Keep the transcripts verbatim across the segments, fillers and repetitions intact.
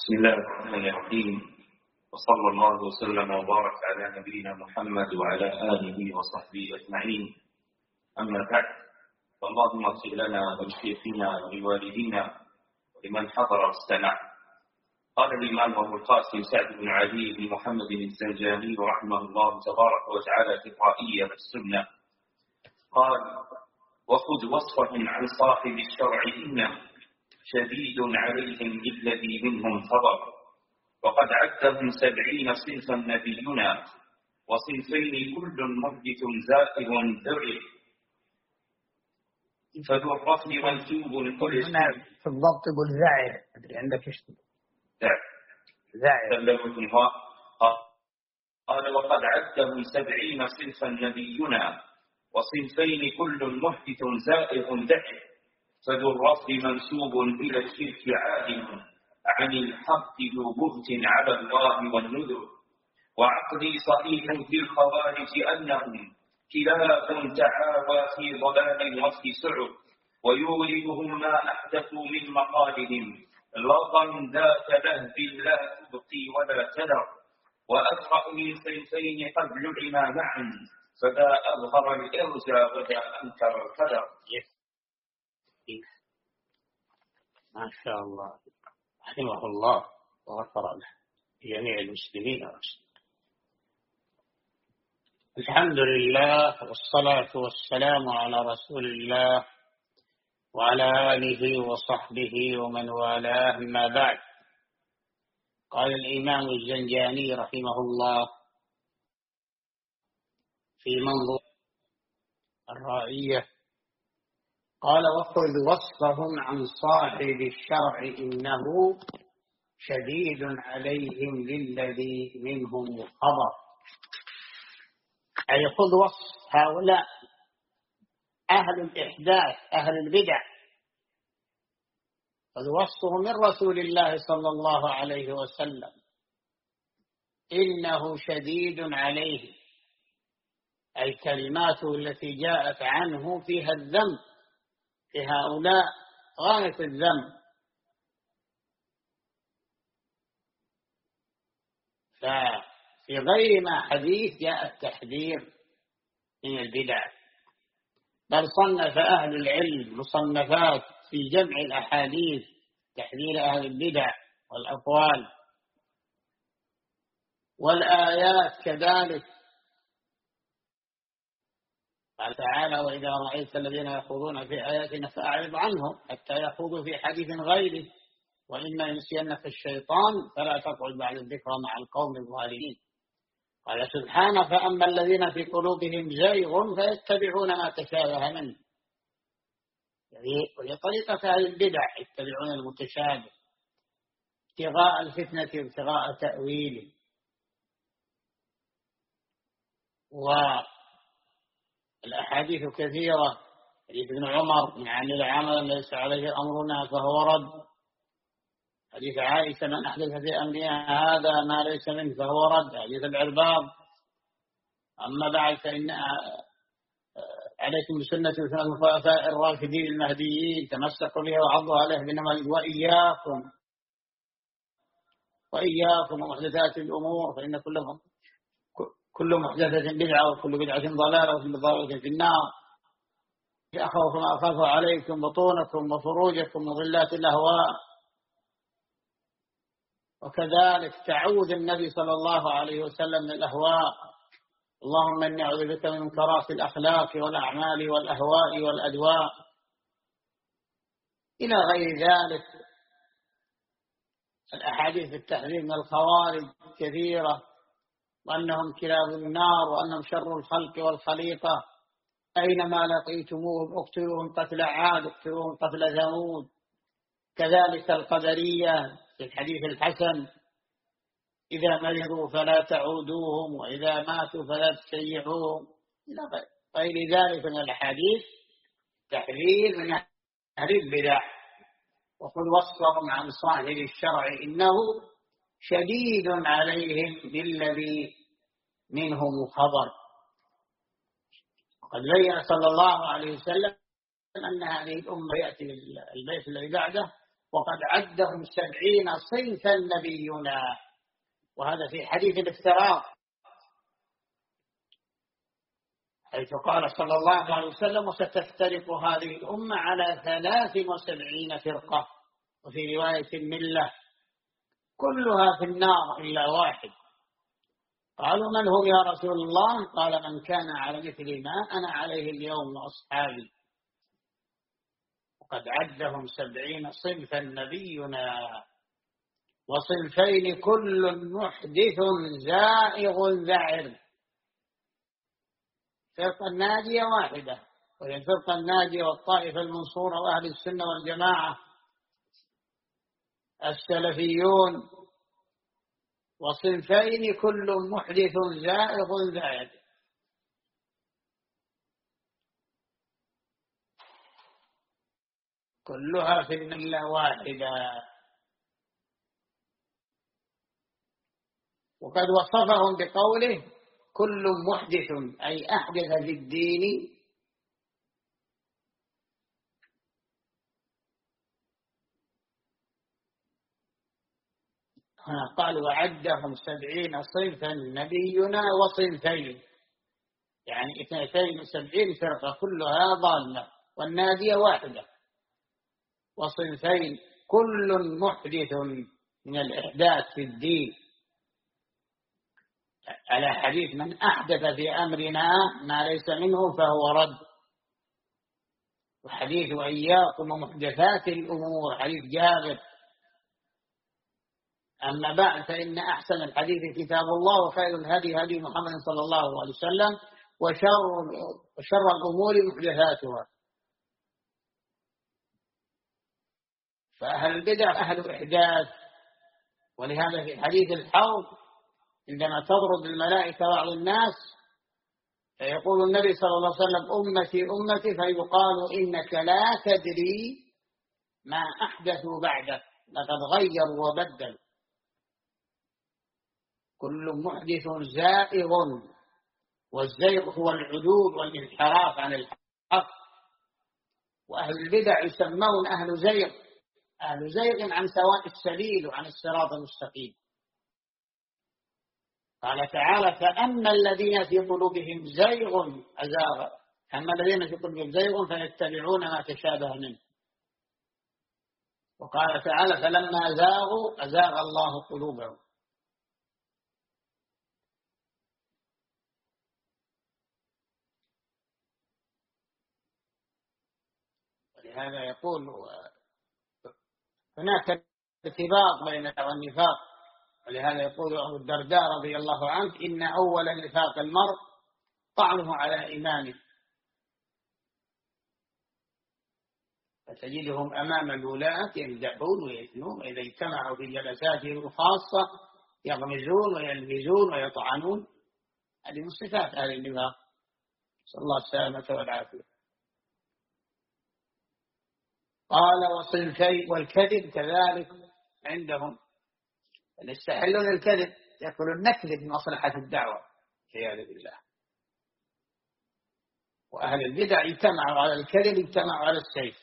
بسم الله الرحمن الرحيم، وصلى الله وسلم وبارك على نبينا محمد وعلى آله وصحبه أجمعين. أما بعد، فاللهم اغفر لنا ولشيخنا ولوالدينا ولمن حضر واستمع. قال الإمام أبو القاسم سعد بن علي بن محمد الزنجاني رحمه الله تبارك وتعالى في الرائية والسنة، قال: وخذ وصفهم عن صاحب الشرع إنه شديد عليهم بالذي منهم خبر، وقد عدهم سبعين صنفا نبينا، وصنفين كل محدث زائر ذرع، فذو الرفض منسوب كل هنا في الضبط يقول زائر، أدري عندك إيش زائر زائر قال: وقد عدهم سبعين صنفا نبينا، وصنفين كل محدث زائر ذرع، فذو الرفض منسوب إلى الشرك عالم، عن الحق ذو بهت على الله والنذر، وعقلي صحيح في الخوارج أنهم كلاب تعاوى في ضلال الوصف سعر، ويوردهم ما أحدثوا من مقالهم لظا ذات لهب لا تبقي ولا تذر، وأسرع من صنفين قد لعما معا، فذا أظهر الإرجاء وذا أنكر القدر. ما شاء الله، رحمه الله وغفر له جميع المسلمين والمسلمين. الحمد لله والصلاة والسلام على رسول الله وعلى آله وصحبه ومن والاه، أما بعد. قال الإمام الزنجاني رحمه الله في منظور الرائية، قال: وخذ وصفهم عن صاحب الشرع إنه شديد عليهم للذي منهم خبر. أي خذ وصف هؤلاء أهل الإحداث أهل البدع، خذ وصفه من رسول الله صلى الله عليه وسلم، إنه شديد عليه، أي كلماته التي جاءت عنه فيها الذم في هؤلاء غاية الذم. ففي غير ما حديث جاء التحذير من البدع، بل صنف أهل العلم مصنفات في جمع الأحاديث تحذير أهل البدع والأقوال، والآيات كذلك. قال تعالى: وإذا رأيت الذين يخوضون في آياتنا فأعرض عنهم حتى يخوضوا في حديث غيره، وإما ينسينك الشيطان فلا تقعد بعد الذكرى مع القوم الظالمين. قال سبحانه: فأما الذين في قلوبهم زيغ فيتبعون ما تشابه منه، وهي طريقة أهل البدع، يتبعون المتشابه ابتغاء الفتنة وابتغاء تأويله. و الأحاديث كثيرة، حديث ابن عمر: من عمل عملا ليس عليه أمرنا فهو رد. حديث عائشة: من أحدث في أمرنا هذا ما ليس منه فهو رد. حديث العرباض: أما بعد فإن عليكم بسنة وسنة الخلفاء الراشدين المهديين، تمسكوا بها وعضوا عليه بالنواجذ، وإياكم وإياكم ومحدثات الأمور، فإن كلهم كل محدثة بدعة وكل بدعة ضلالة وكل ضلالة في النار. أخوف ما أخاف عليكم بطونكم وفروجكم وظلات الأهواء. وكذلك تعوذ النبي صلى الله عليه وسلم من الأهواء: اللهم إني أعوذ بك من منكرات الأخلاق والأعمال والأهواء والأدواء، إلى غير ذلك. الأحاديث التحذير من الخوارج كثيرة، وأنهم كلاب النار، وأنهم شر الخلق والخليقة، أينما لقيتموهم اقتلوهم قتل عاد، اقتلوهم قتل ثمود. كذلك القدرية في الحديث الحسن: إذا مرضوا فلا تعودوهم، وإذا ماتوا فلا تشيعوهم، إلى غير ذلك من الأحاديث تحذير من أهل البدع. وقل وصفهم عن صاحب الشرع إنه شديد عليهم بالذي منهم خبر. وقد بين صلى الله عليه وسلم أن هذه الأمة يأتي البيت الذي بعده وقد عدهم سبعين صنفا نبينا. وهذا في حديث الافتراق، حيث قال صلى الله عليه وسلم: وستفترق هذه الأمة على ثلاث وسبعين فرقة، وفي رواية الملة كلها في النار إلا واحد. قالوا: من هم يا رسول الله؟ قال: من كان على مثل ما أنا عليه اليوم وأصحابي. وقد عدهم سبعين صنفا نبينا، وصنفين كل محدث زائغ ذعر. الفرقة الناجية واحدة، وهي الفرقة الناجية والطائفة المنصورة وأهل السنة والجماعة السلفيون. وصنفين كل محدث زائغ ذعر. كلها في الملة واحدة. وقد وصفهم بقوله: كل محدث، أي أحدث في الدين قال: وعدهم سبعين صنفا نبينا وصنفين، يعني اثنتين وسبعين فرقة كلها ضالة، والنادية واحدة. وصنفين كل محدث من الإحداث في الدين، على حديث: من أحدث في أمرنا ما ليس منه فهو رد. وحديث: وإياكم ومحدثات الأمور، حديث جابر. أما بعد، فإن أحسن الحديث كتاب الله، وخير الهدي هدي محمد صلى الله عليه وسلم، وشر, وشر الأمور محدثاتها. فأهل البدع أهل إحداث. ولهذا في حديث الحوض عندما تضرب الملائكة بعض الناس فيقول النبي صلى الله عليه وسلم: أمتي أمتي، فيقال: إنك لا تدري ما أحدثوا بعدك، لقد غيروا وبدلوا. كل محدث زائغ، والزيغ هو العدول والانحراف عن الحق. وأهل البدع يسمون أهل زيغ، أهل زيغ عن سواء السبيل وعن الصراط المستقيم. قال تعالى: فأما الذين في قلوبهم زيغ أزاغ أما الذين في قلوبهم زيغ فيتبعون ما تشابه منه. وقال تعالى: فلما زاغوا أزاغ الله قلوبهم. ولهذا يقول هناك ارتباط بين والنفاق. ولهذا يقول أبو الدرداء رضي الله عنه: إن أول نفاق المرء طعنه على إمامه. فتجدهم أمام الولاة يمدحون ويثنون، وإذا اجتمعوا في جلساتهم الخاصة يغمزون ويلمزون ويطعنون. هذه من صفات أهل النفاق، نسأل الله السلامة والعافية. قال: وصنفين. والكذب كذلك عندهم، يستحلون الكذب، يقولون نكذب لمصلحة الدعوة والعياذ بالله. وأهل البدع اجتمعوا على الكذب، اجتمعوا على السيف.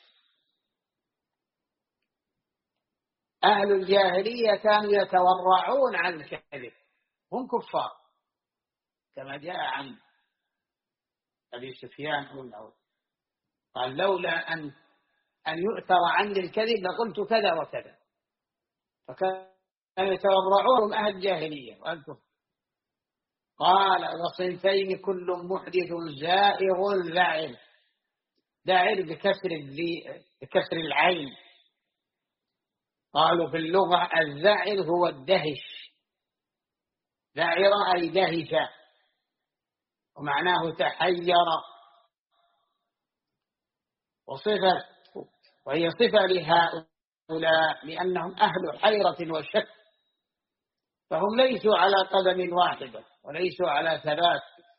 أهل الجاهلية كانوا يتورعون عن الكذب، هم كفار، كما جاء عن أبي سفيان أنه قال: لولا أن أن يؤثر عني الكذب لقلت كذا وكذا. فكان يتورعون أهل الجاهلية وأنتم. قال: وصنفين كل محدث زائغ ذعر. ذعر بكسر بكسر العين. قالوا في اللغة الذعر هو الدهش. ذعر أي دهش، ومعناه تحير. وصفة وهي صفة لهؤلاء لأنهم أهل حيرة وشك، فهم ليسوا على قدم واحدة وليسوا على ثبات،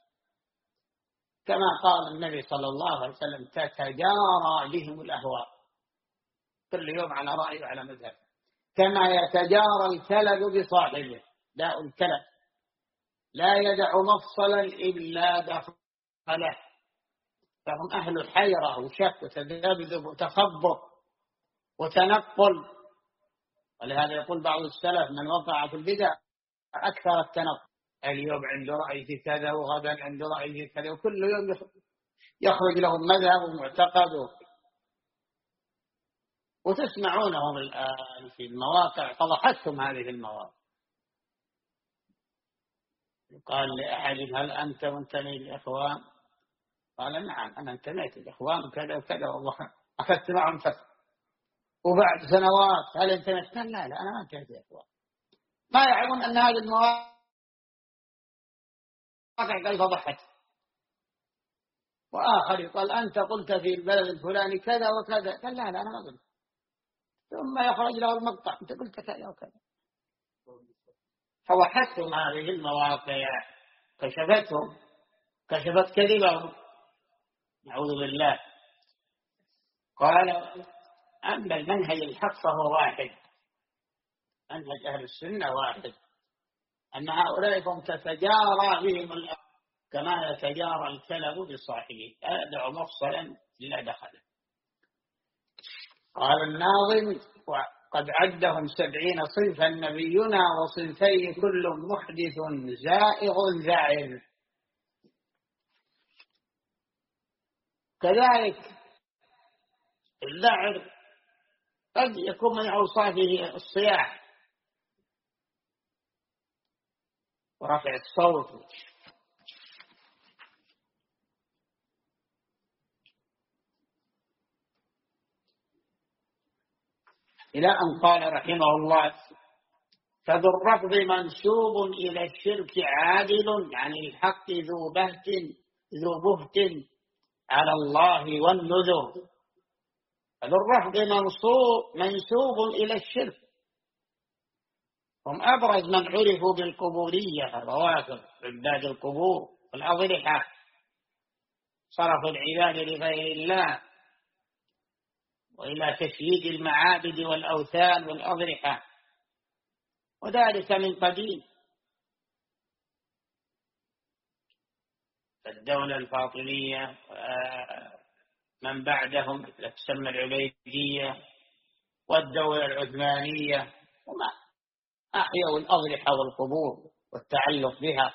كما قال النبي صلى الله عليه وسلم: تتجارى بهم الأهواء، كل يوم على رأي وعلى مذهب، كما يتجارى الكلب بصاحبه، داء الكلب لا يدع مفصلا إلا دخله. فهم أهل حيرة وشك وتذبذب وتخبط وتنقل، ولهذا يقول بعض السلف من وقع في البدع أكثر التنقل، اليوم عنده رأي في كذا وغدا عنده رأي في كذا، وكل يوم يخرج لهم مذهب ومعتقد، وتسمعونهم الآن في المواقع، فضحتهم هذه المواقع. قال لأحد هل أنت منتمي للإخوان؟ قال نعم أنا انتميت للإخوان وكذا وكذا والله أخذت معهم فترة. وبعد سنوات هل انتميت؟ قال لا لا أنا ما انتميت للإخوان. ما يعلمون أن هذه المواقع قد فضحت. وآخر يقول أنت قلت في البلد الفلاني كذا وكذا، قال لا لا أنا ما قلت. ثم يخرج له المقطع أنت قلت كذا وكذا. فوحدتهم هذه المواقع، كشفتهم، كشفت كذبهم، نعوذ بالله. قال أما المنهج الحق فهو واحد، منهج أهل السنة واحد، أن هؤلاء هم تتجارى بهم الأرض كما يتجارى الكلب بصاحبه، أدع مفصلا إلا دخله. قال الناظم قد عدهم سبعين صنفا نبينا، وصنفي كل محدث زائغ ذعر. كذلك الذعر قد يكون من أوصافه الصياح ورفع الصوت. إلى أن قال رحمه الله فذو الرفض منسوب إلى الشرك عادل عن الحق ذو بهت ذو بهت على الله والنذر. فذو الرفض منسوب منسوب إلى الشرك، هم أبرز من عرفوا بالقبورية، الروافض عباد القبور والأضرحة، صرفوا العباد لغير الله وإلى تشييد المعابد والأوثان والأضرحة، وذلك من قديم. الدولة الفاطمية من بعدهم تسمى العبيدية والدولة العثمانية، وما أحيوا الأضرحة والقبور والتعلق بها.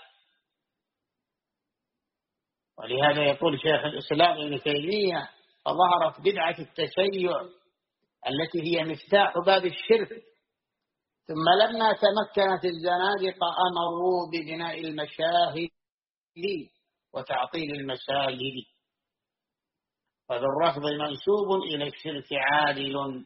ولهذا يقول شيخ الإسلام ابن تيمية فظهرت بدعة التشيع التي هي مفتاح باب الشرك، ثم لما تمكنت الزنادقة أمروا ببناء المشاهد وتعطيل المساجد. فذو الرفض منسوب إلى الشرك عادل،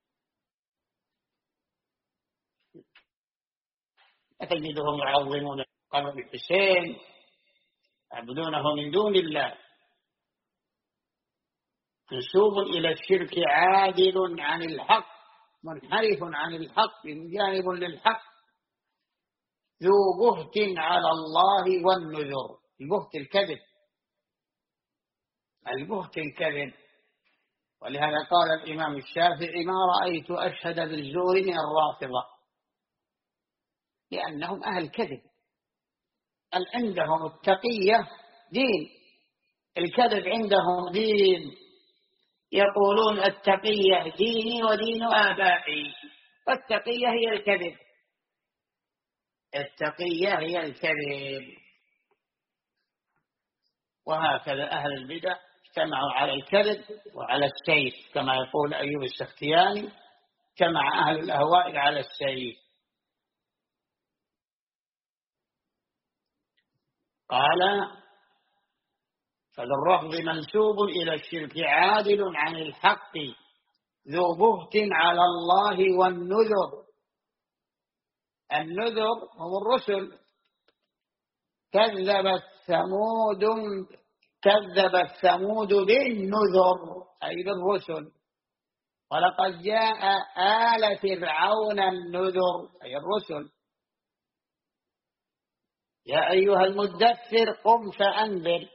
تجدهم يعظمون قبر الحسين يعبدونه من دون الله. منسوب إلى الشرك عادل عن الحق، منحرف عن الحق جانب للحق، ذو بهت على الله والنذر. البهت الكذب، البهت الكذب. ولهذا قال الإمام الشافعي ما رأيت أشهد بالزور من الرافضة، لأنهم أهل كذب. عندهم التقية دين، الكذب عندهم دين. يقولون التقية ديني ودين آبائي، والتقية هي الكذب، التقية هي الكذب. وهكذا أهل البدع اجتمعوا على الكذب وعلى السيف، كما يقول أيوب السختياني اجتمع أهل الأهواء على السيف. قال فذو الرفض منسوب إلى الشرك عادل عن الحق ذو بهت على الله والنذر. النذر هم الرسل. كذبت ثمود كذبت ثمود بالنذر أي بالرسل، ولقد جاء آل فرعون النذر أي الرسل. يا أيها المدثر قم فأنذر.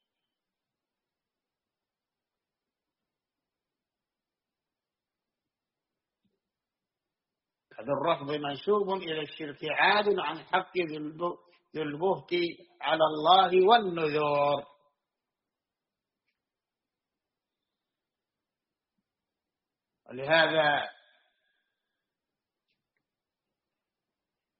هذا الرفض منسوب إلى الشرك عاد عن حق ذو البهت على الله والنذور. ولهذا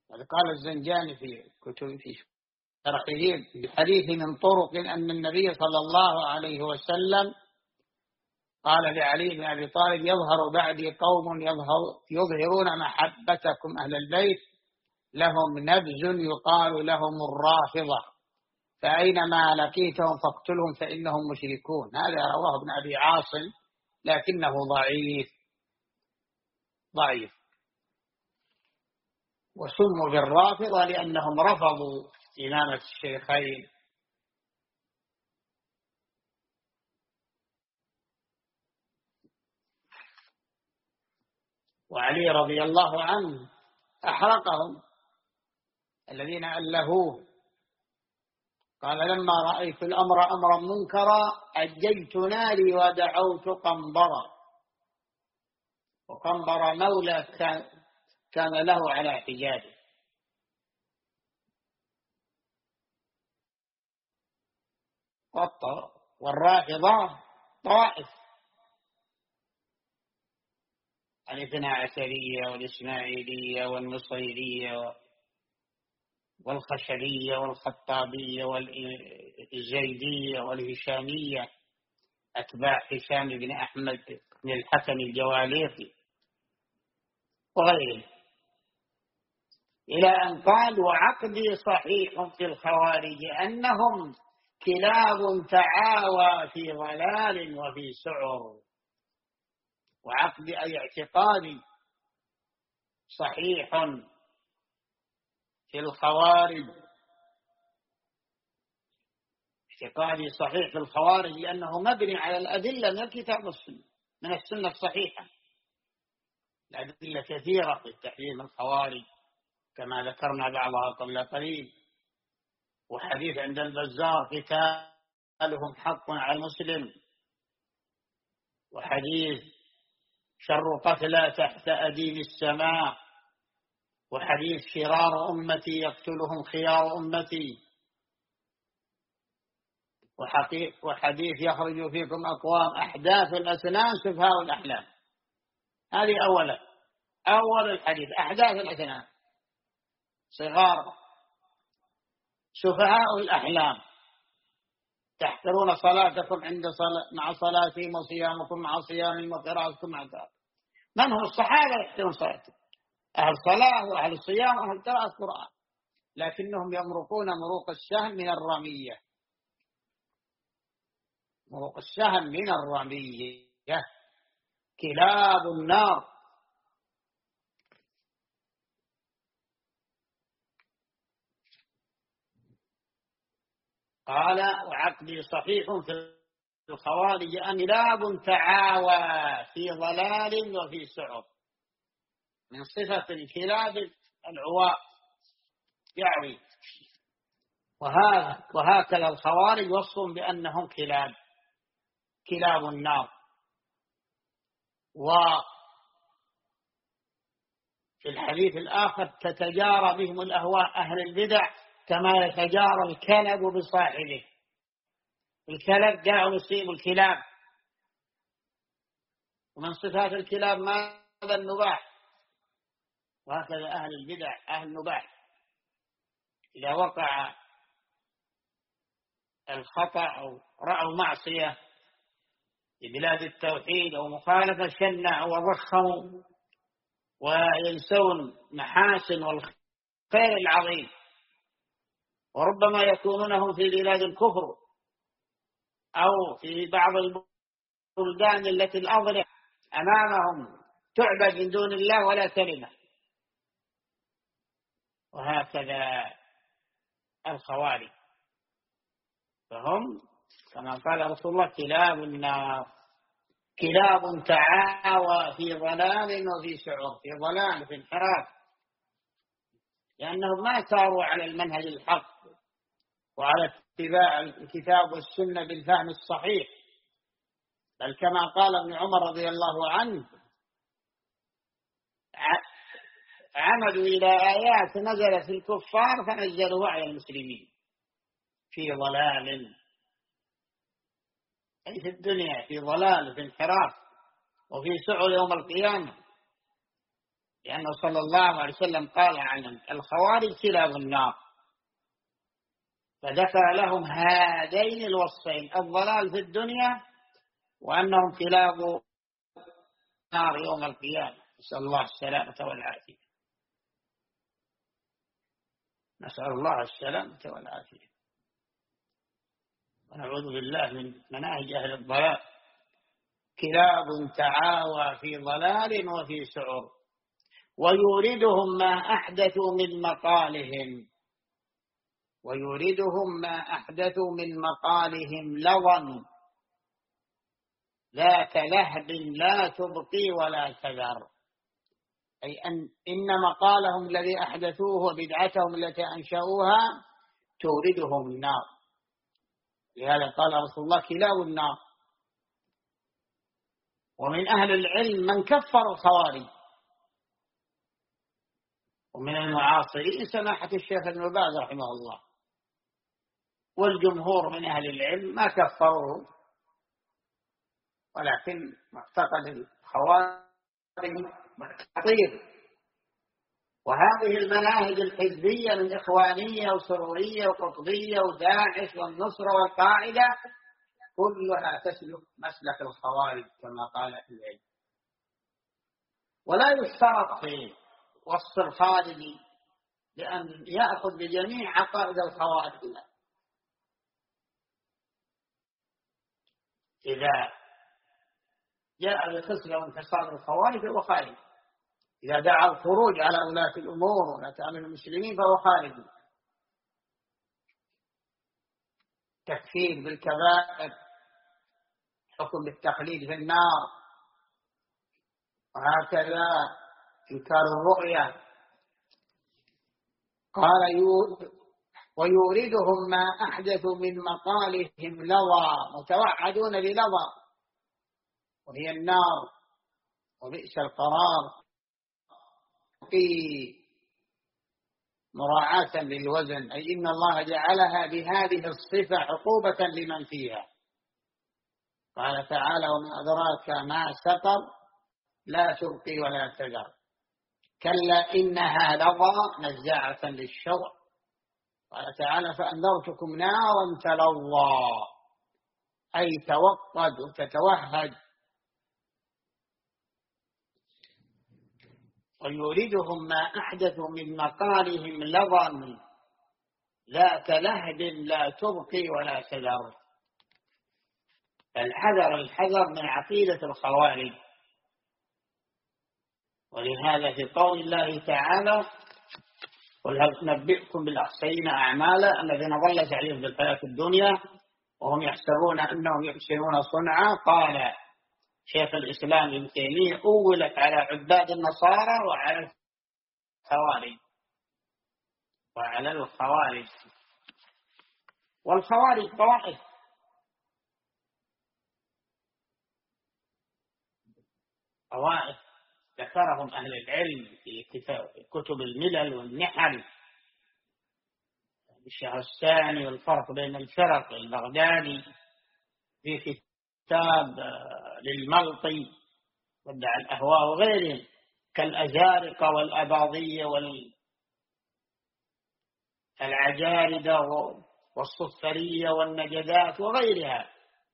هذا قال الزنجاني في كتب في شرحه بحديث من طرق أن النبي صلى الله عليه وسلم قال لعلي بن أبي طالب: يظهر بعدي قوم يظهر يظهرون محبتكم أهل البيت لهم نبز يقال لهم الرافضة، فأينما لقيتهم فاقتلهم فإنهم مشركون. هذا رواه ابن أبي عاصم لكنه ضعيف ضعيف وسموا بالرافضة لأنهم رفضوا إمامة الشيخين. وعلي رضي الله عنه أحرقهم الذين ألهوه، قال: لما رأيت الأمر أمرا منكرا أججت ناري ودعوت قنبرا. وقنبر مولى كان, كان له على حجابه. والرافضة طائف الاثنى عشرية والإسماعيلية والنصيرية والخشبية والخطابية والزيدية والهشامية، أتباع هشام بن أحمد بن الحسن الجواليقي وغيره، إلى أن قال: وعقدي صحيح في الخوارج أنهم كلاب تعاوى في ضلال وفي سعر. وعقدي أي اعتقادي صحيح في الخوارج، اعتقادي صحيح في الخوارج لأنه مبني على الأدلة من الكتاب والسنة، من السنة الصحيحة. الأدلة كثيرة في تحريم الخوارج كما ذكرنا بعضها قبل قليل. وحديث عند البزار: قتالهم حق على المسلم. وحديث: شر قتلى تحت أديم السماء. وحديث: شرار أمتي يقتلهم خيار أمتي. وحديث: يخرج فيكم أقوام أحداث الأسنان سفهاء الأحلام. هذه أولا أول الحديث: أحداث الأسنان صغار سفهاء الأحلام، تحقرون صلاتكم عند صلاة مع صلاتهم وصيامكم مع صيامهم وقراءتكم مع قراءتهم. من هم الصحابة يحترون صلاتهم، أهل صلاة وأهل الصيام وأهل قراءة القرآن، لكنهم يمرقون مروق السهم من الرمية، مروق السهم من الرمية، كلاب النار. قال: وعقدي صحيح في الخوارج أن كلاب تعاوى في ضلال وفي سعر. من صفة الكلاب العواء يعوي، وهكذا الخوارج وصفهم بأنهم كلاب كلاب النار. وفي الحديث الآخر: تتجارى بهم الأهواء أهل البدع كما يتجارى الكلب بصاحبه. الكلب جاء يصيب الكلاب، ومن صفات الكلاب ماذا؟ النباح. وهكذا أهل البدع أهل النباح، إذا وقع الخطأ أو رأوا معصية في بلاد التوحيد أو مخالفة شنعوا وضخموا وينسون محاسن والخير العظيم، وربما يكونونهم في بلاد الكفر أو في بعض البلدان التي الأضرع أمامهم تعبد من دون الله ولا كلمة. وهكذا الخوارج، فهم كما قال رسول الله: كلاب النار، كلاب تعاوى في ضلال وفي سعر، في ضلال في انحراف، لأنهم ما ساروا على المنهج الحق وعلى اتباع الكتاب والسنة بالفهم الصحيح، بل كما قال ابن عمر رضي الله عنه: عمدوا إلى آيات نزلت في الكفار فنزلوا على المسلمين، في ضلال أي في الدنيا، في ضلال في انحراف وفي سعر يوم القيامة، لأنه صلى الله عليه وسلم قال عن الخوارج كلاب النار، فذكر لهم هذين الوصفين: الضلال في الدنيا وأنهم كلاب نار يوم القيامة. نسأل الله السلامة والعافية، نسأل الله السلامة والعافية، ونعوذ بالله من مناهج أهل الضلال. كلاب تعاوى في ضلال وفي سعر، ويوردهم ما أحدثوا من مقالهم ويوردهم ما أحدثوا من مقالهم لظا ذات لهب لا تبقي ولا تذر، أي أن إن مقالهم الذي أحدثوه وبدعتهم التي أنشأوها توردهم النار. لهذا قال رسول الله: كلاب النار. ومن أهل العلم من كفر الخوارج، ومن المعاصرين سماحة الشيخ ابن باز رحمه الله، والجمهور من أهل العلم ما كفروه، ولكن معتقد الخوارج خطير. وهذه المناهج الحزبية من إخوانية وسرورية وقطبية وداعش والنصرة والقاعدة كلها تسلك مسلك الخوارج كما قال أهل العلم. ولا يشترط في وصف الخارج لأن يأخذ بجميع عقائد الخوارج. إذا جاء بخصلة من خصال الخوارج فهو خارج، إذا دعا الخروج على ولاة الأمور ولا تأمن المسلمين فهو خارج. تكفير بالكبائر، حكم بالتخليد في النار، وهكذا إنكار الرؤيا. قال: ويوردهم ما أحدثوا من مقالهم لظى، متوعدون بلظى وهي النار، وبئس القرار، في مراعاة للوزن، أي إن الله جعلها بهذه الصفة عقوبة لمن فيها. قال تعالى: وما أدراك ما سقر لا تبقي ولا تذر، كلا إنها لظى نزاعة للشوى. قال تعالى: فأنذرتكم نارا تلظى، أي توقد وتتوهج. ويوردهم ما أحدثوا من مقالهم لظا ذات لهب لا تبقي ولا تذر. الحذر الحذر من عقيدة الخوارج. ولهذا في قول الله تعالى: قل هل ننبئكم بالأخسرين أعمالا الذين ضل سعيهم في الحياة الدنيا وهم يحسبون أنهم يحسنون صنعا. قال شيخ الإسلام ابن تيمية: أولت على عباد النصارى وعلى الخوارج وعلى الخوارج والخوارج طوائف. طوائف ذكرهم أهل العلم في كتب الملل والنحل، الشهرستاني والفرق بين الفرق البغدادي في كتاب للملطي ودع الأهواء وغيرهم، كالأزارقة والأباضية والعجاردة والصفرية والنجدات وغيرها.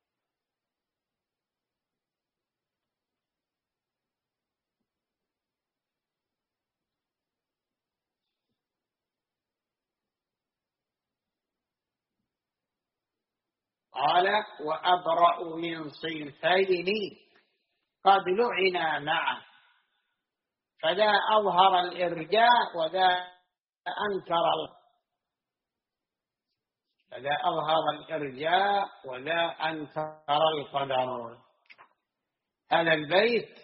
قال: وأبرأ من صنفين قد لعنا معه، فذا أظهر الإرجاء وذا أنكر فذا أظهر الإرجاء وذا أنكر القدر. هذا البيت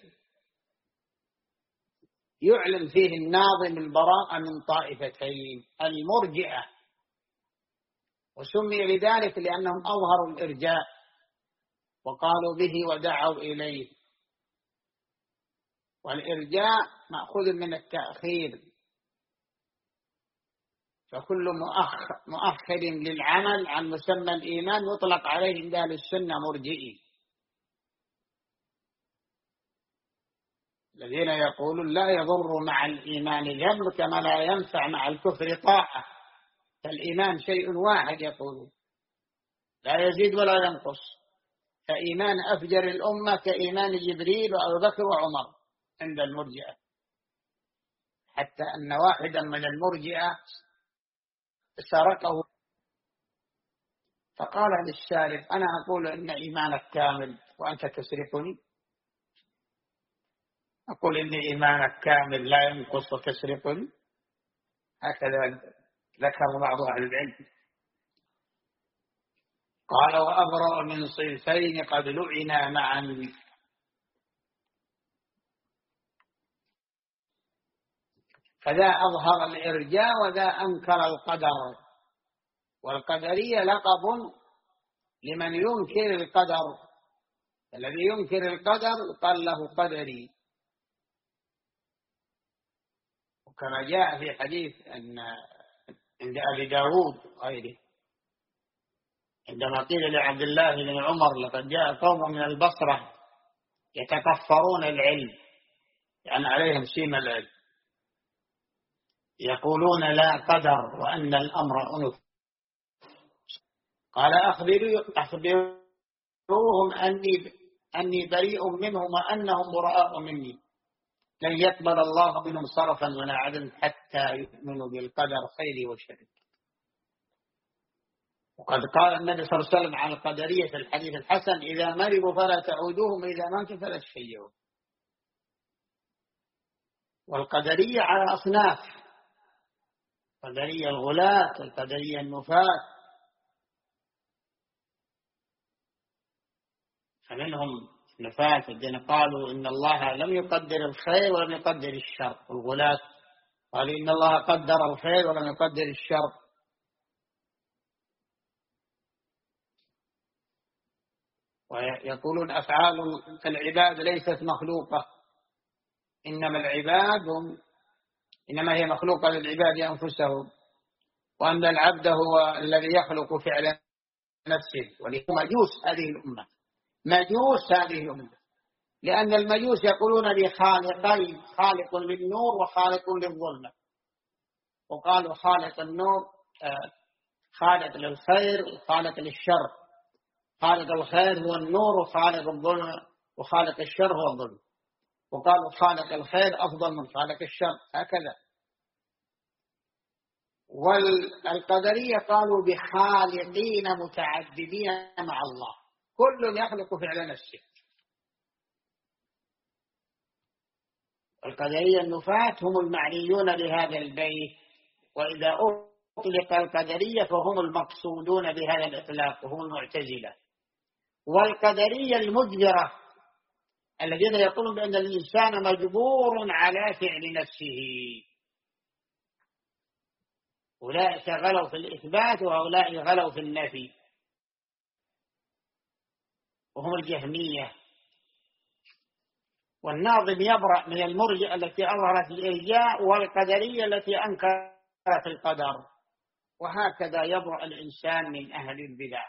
يعلن فيه الناظم البراءة من طائفتين: المرجئة، وسمي لذلك لأنهم أظهروا الإرجاء وقالوا به ودعوا إليه. والإرجاء مأخوذ من التأخير، فكل مؤخر للعمل عن مسمى الإيمان يطلق عليه عند أهل السنة مرجئي. الذين يقولون لا يضر مع الإيمان ذنب كما لا ينفع مع الكفر طاعة، فالإيمان شيء واحد يقولون لا يزيد ولا ينقص، فإيمان أفجر الأمة كإيمان جبريل وأبو بكر وعمر عند المرجئة، حتى أن واحدا من المرجئة سرقه فقال للسارق أنا أقول إن إيمانك كامل وأنت تسرقني، أقول إن إيمانك كامل لا ينقص وتسرقني، هكذا ذكر بعض أهل العلم. قال وأبرأ من صنفين قد لعنا معا، فذا أظهر الإرجاء وذا أنكر القدر، والقدرية لقب لمن ينكر القدر، الذي ينكر القدر قال له قدري. وكما جاء في حديث أن عند أبي داود وغيره عندما قيل لعبد الله بن عمر لقد جاء قوم من البصرة يتكفرون العلم، يعني عليهم سيم العلم، يقولون لا قدر وأن الأمر أنف، قال أخبروهم أني, أني بريء منهم وأنهم براء مني، لن يقبل الله منهم صرفا ولا عدلا حتى يؤمنوا بالقدر خير وشر. وقد قال النبي صلى الله عليه وسلم عن القدرية في الحديث الحسن إذا مرضوا فلا تعودوهم إذا ماتوا فلا تشيعوا. والقدرية على أصناف، القدرية الغلاة والقدرية النفاة، فمنهم نفاة الذين قالوا إن الله لم يقدر الخير ولم يقدر الشر، والغلاة قالوا إن الله قدر الخير ولم يقدر الشر. ويقولون أفعال العباد ليست مخلوقة، إنما العباد هم إنما هي مخلوقة للعباد أنفسهم، وأن العبد هو الذي يخلق فعل نفسه. ولهم مجوس هذه الأمة، مجوس هذه الأمة، لأن المجوس يقولون لي خالقين، خالق للنور وخالق للظلمة، وقالوا خالق النور خالق للخير وخالق للشر، خالق الخير هو النور وخالق الظلم وخالق الشر هو الظلم، وقالوا خالق الخير أفضل من خالق الشر، هكذا. والقدرية قالوا بخالقين متعددين مع الله، كل يخلق فعل نفسه. القدرية النفاة هم المعنيون بهذا البيت، وإذا أطلق القدرية فهم المقصودون بهذا الإطلاق وهم المعتزلة. والقدرية المجبرة الذين يقولون بأن الإنسان مجبور على فعل نفسه، أولئك غلوا في الإثبات وأولئك غلوا في النفي، وهم الجهمية. والناظم يبرأ من المرجئة التي أظهرت الإرجاء والقدرية التي أنكرت القدر، وهكذا يبرأ الإنسان من أهل البدع.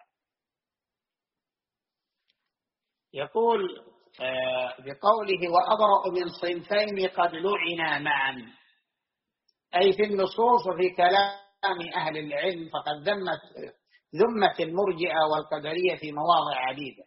يقول بقوله وأبرأ من صنفين قد لعنا معا، أي في النصوص وفي كلام أهل العلم، فقد ذمت ذمت المرجئة والقدرية في مواضع عديدة.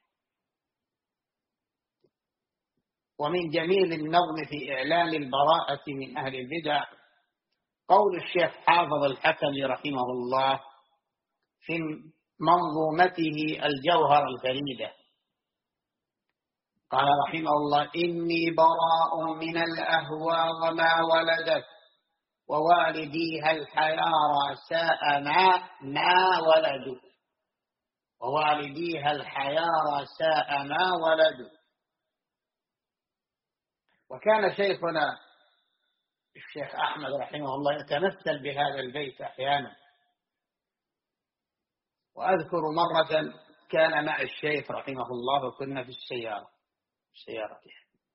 ومن جميل النظم في إعلان البراءة من أهل البدع قول الشيخ حافظ الحكمي رحمه الله في منظومته الجوهر الفريدة، قال رحمه الله إني براء من الأهوى وما ولدت، ووالديها الحيارى ساء ما ما ولدوا، ووالديها الحيارى ساء ما ولدوا. وكان شيخنا الشيخ أحمد رحمه الله يتمثل بهذا البيت أحيانا. وأذكر مرة كان مع الشيخ رحمه الله وكنا في السيارة سيارته،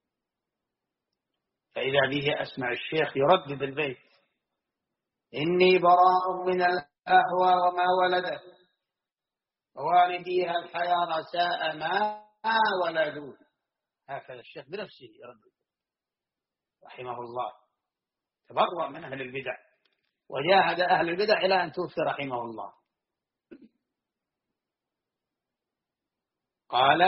فإذا به أسمع الشيخ يردد البيت إني براء من الأهوى وما ولدت، ووالديها الحيارى ساء ما ولدوا، هكذا الشيخ بنفسه يردد. رحمه الله، تبرأ من أهل البدع وجاهد أهل البدع إلى أن توفي رحمه الله. قال: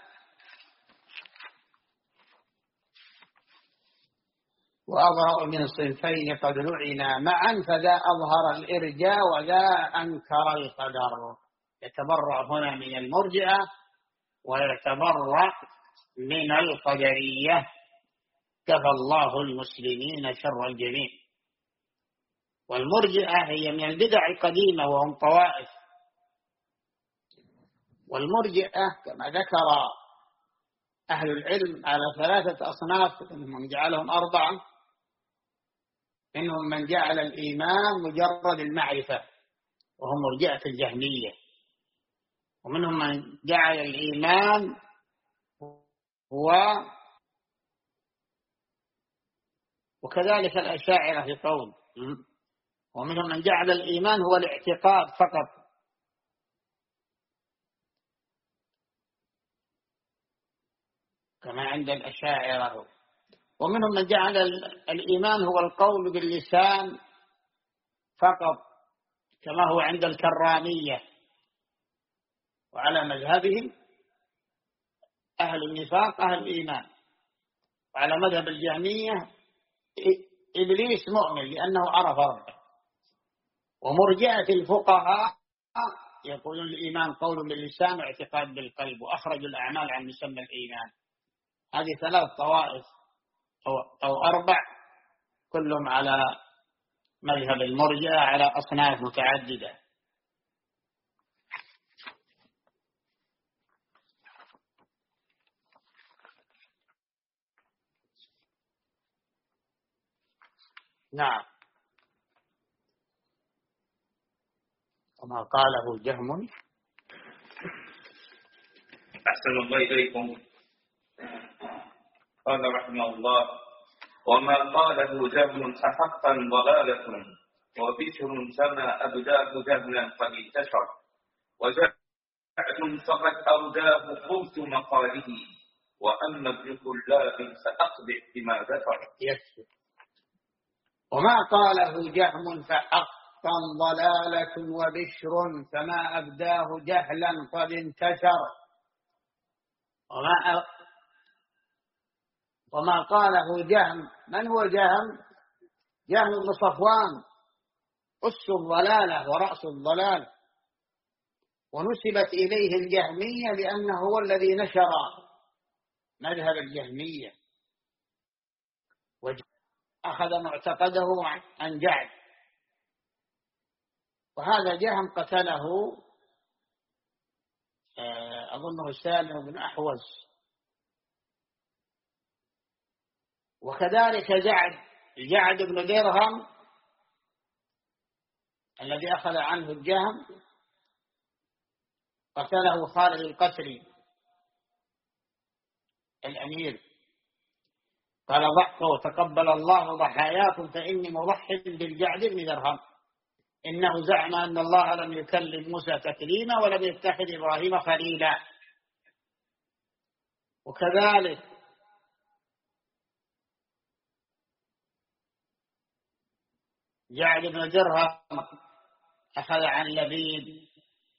وأظهر من الصنفين قد لعنا معا، فذا أظهر الإرجاء وذا أنكر القدر. يتبرأ هنا من المرجئة ويتبرأ من القدرية، كفى الله المسلمين شر الجميع. والمرجئة هي من البدع القديمة وهم طوائف، والمرجئة كما ذكر أهل العلم على ثلاثة أصناف، منهم جعلهم أربعة. منهم من جعل الإيمان مجرد المعرفة وهم مرجئة الجهمية، ومنهم من جعل الإيمان هو، وكذلك الأشاعرة في قول، ومنهم من جعل الإيمان هو الاعتقاد فقط، كما عند الأشاعرة. ومنهم من جعل الإيمان هو القول باللسان فقط، كما هو عند الكرامية. وعلى مذهبهم أهل النفاق أهل الإيمان، وعلى مذهب الجهمية إبليس مؤمن لأنه عرف ربه. ومرجئة الفقهاء يقولون الإيمان قول باللسان واعتقاد بالقلب، وأخرجوا الأعمال عن مسمى الإيمان. هذه ثلاث طوائف أو أربع، كلهم على مذهب المرجئة على أصناف متعددة. نعم. وما قاله جهم. أحسن الله إليكم. قال رحمه الله: وما قاله جهم فحقا ضلالة، وبشر فما أبداه جهلا قد انتشر، وجهل فقد أرداه قوت مقاله، وأما ابن كلاب فأقبح بما ذكر. يكفي. وما قاله جهم فحقا ضلالة، وبشر فما أبداه جهلا قد انتشر. وما أ... وما قاله جهم. من هو جهم؟ جهم بن صفوان، أس الضلالة ورأس الضلال، ونسبت إليه الجهمية لأنه هو الذي نشر مذهب الجهمية، وأخذ معتقده عن جعد. وهذا جهم قتله أظنه سالم بن أحوز. وكذلك جعد جعد بن درهم الذي أخذ عنه الجهم قتله خالد القسري الأمير، قال: ضحوا تقبل الله ضحاياكم فإني مضح بالجعد بن درهم، إنه زعم أن الله لم يكلم موسى تكليما ولم يتخذ إبراهيم خليلا. وكذلك جعد بن درهم أخذ عن لبيد،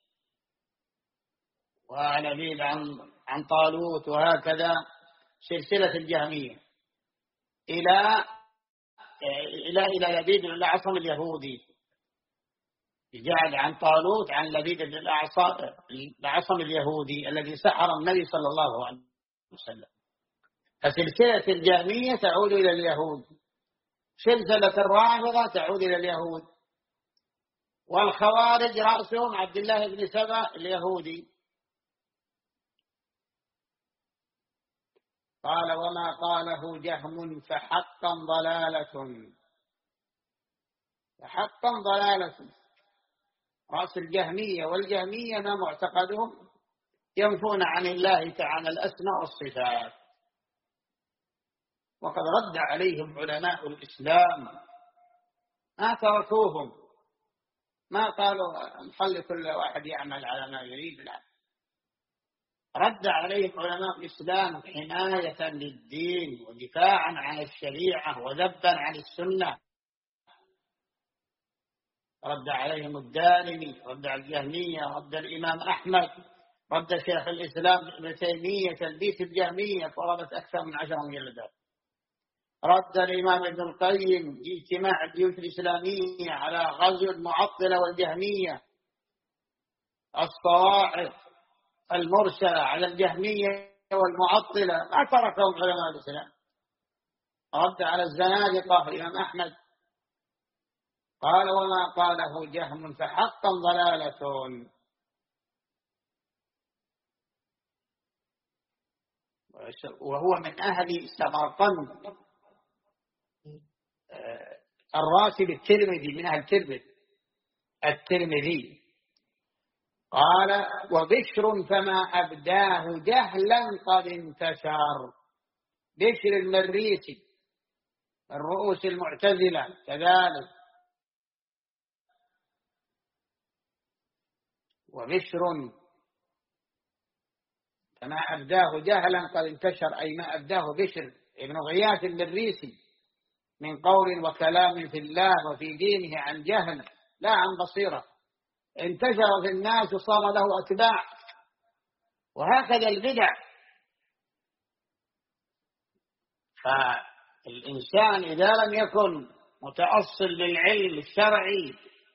ولبيد عن عن طالوت، وهكذا سلسلة الجهمية إلى إلى إلى لبيد بن الأعصم اليهودي. جعد عن طالوت عن لبيد بن الأعصم اليهودي الذي سحر النبي صلى الله عليه وسلم. فسلسلة الجهمية تعود إلى اليهود، سلسلة الرافضة تعود إلى اليهود، والخوارج رأسهم عبد الله بن سبأ اليهودي. قال: وما قاله جهم فحقا ضلالة. فحقا ضلالة رأس الجهمية، والجهمية ما معتقدهم ينفون عن الله تعالى الأسماء والصفات، وقد رد عليهم علماء الإسلام ما تركوهم، ما قالوا نخلي كل واحد يعمل على ما يريد، لا، رد عليهم علماء الإسلام حماية للدين ودفاعا عن الشريعة وذبا عن السنة. رد عليهم الدارمي، رد على الجهمية، رد الإمام أحمد، رد شيخ الإسلام ابن تيمية تلبيس الجهمية قرابة أكثر من عشر مجلدات. رد الإمام ابن القيم في اجتماع الجيوش الإسلامية على غزو المعطلة والجهمية، الصواعق المرسلة على الجهمية والمعطلة ما تركهم علماء الإسلام. رد على الزنادقة الإمام أحمد قال: وما قاله جهم فحقا ضلالة. وهو من أهل سمرقند، الراتب الترمذي، من أهل الترمذي الترمذي قال: وبشر فما أبداه جهلا قد انتشر. بشر المريسي الرؤوس المعتزلة كذلك. وبشر فما أبداه جهلا قد انتشر، أي ما أبداه بشر ابن غياث المريسي من قول وكلام في الله وفي دينه عن جهل لا عن بصيرة، انتشر في الناس وصار له أتباع. وهكذا البدع. فالإنسان إذا لم يكن متأصل للعلم الشرعي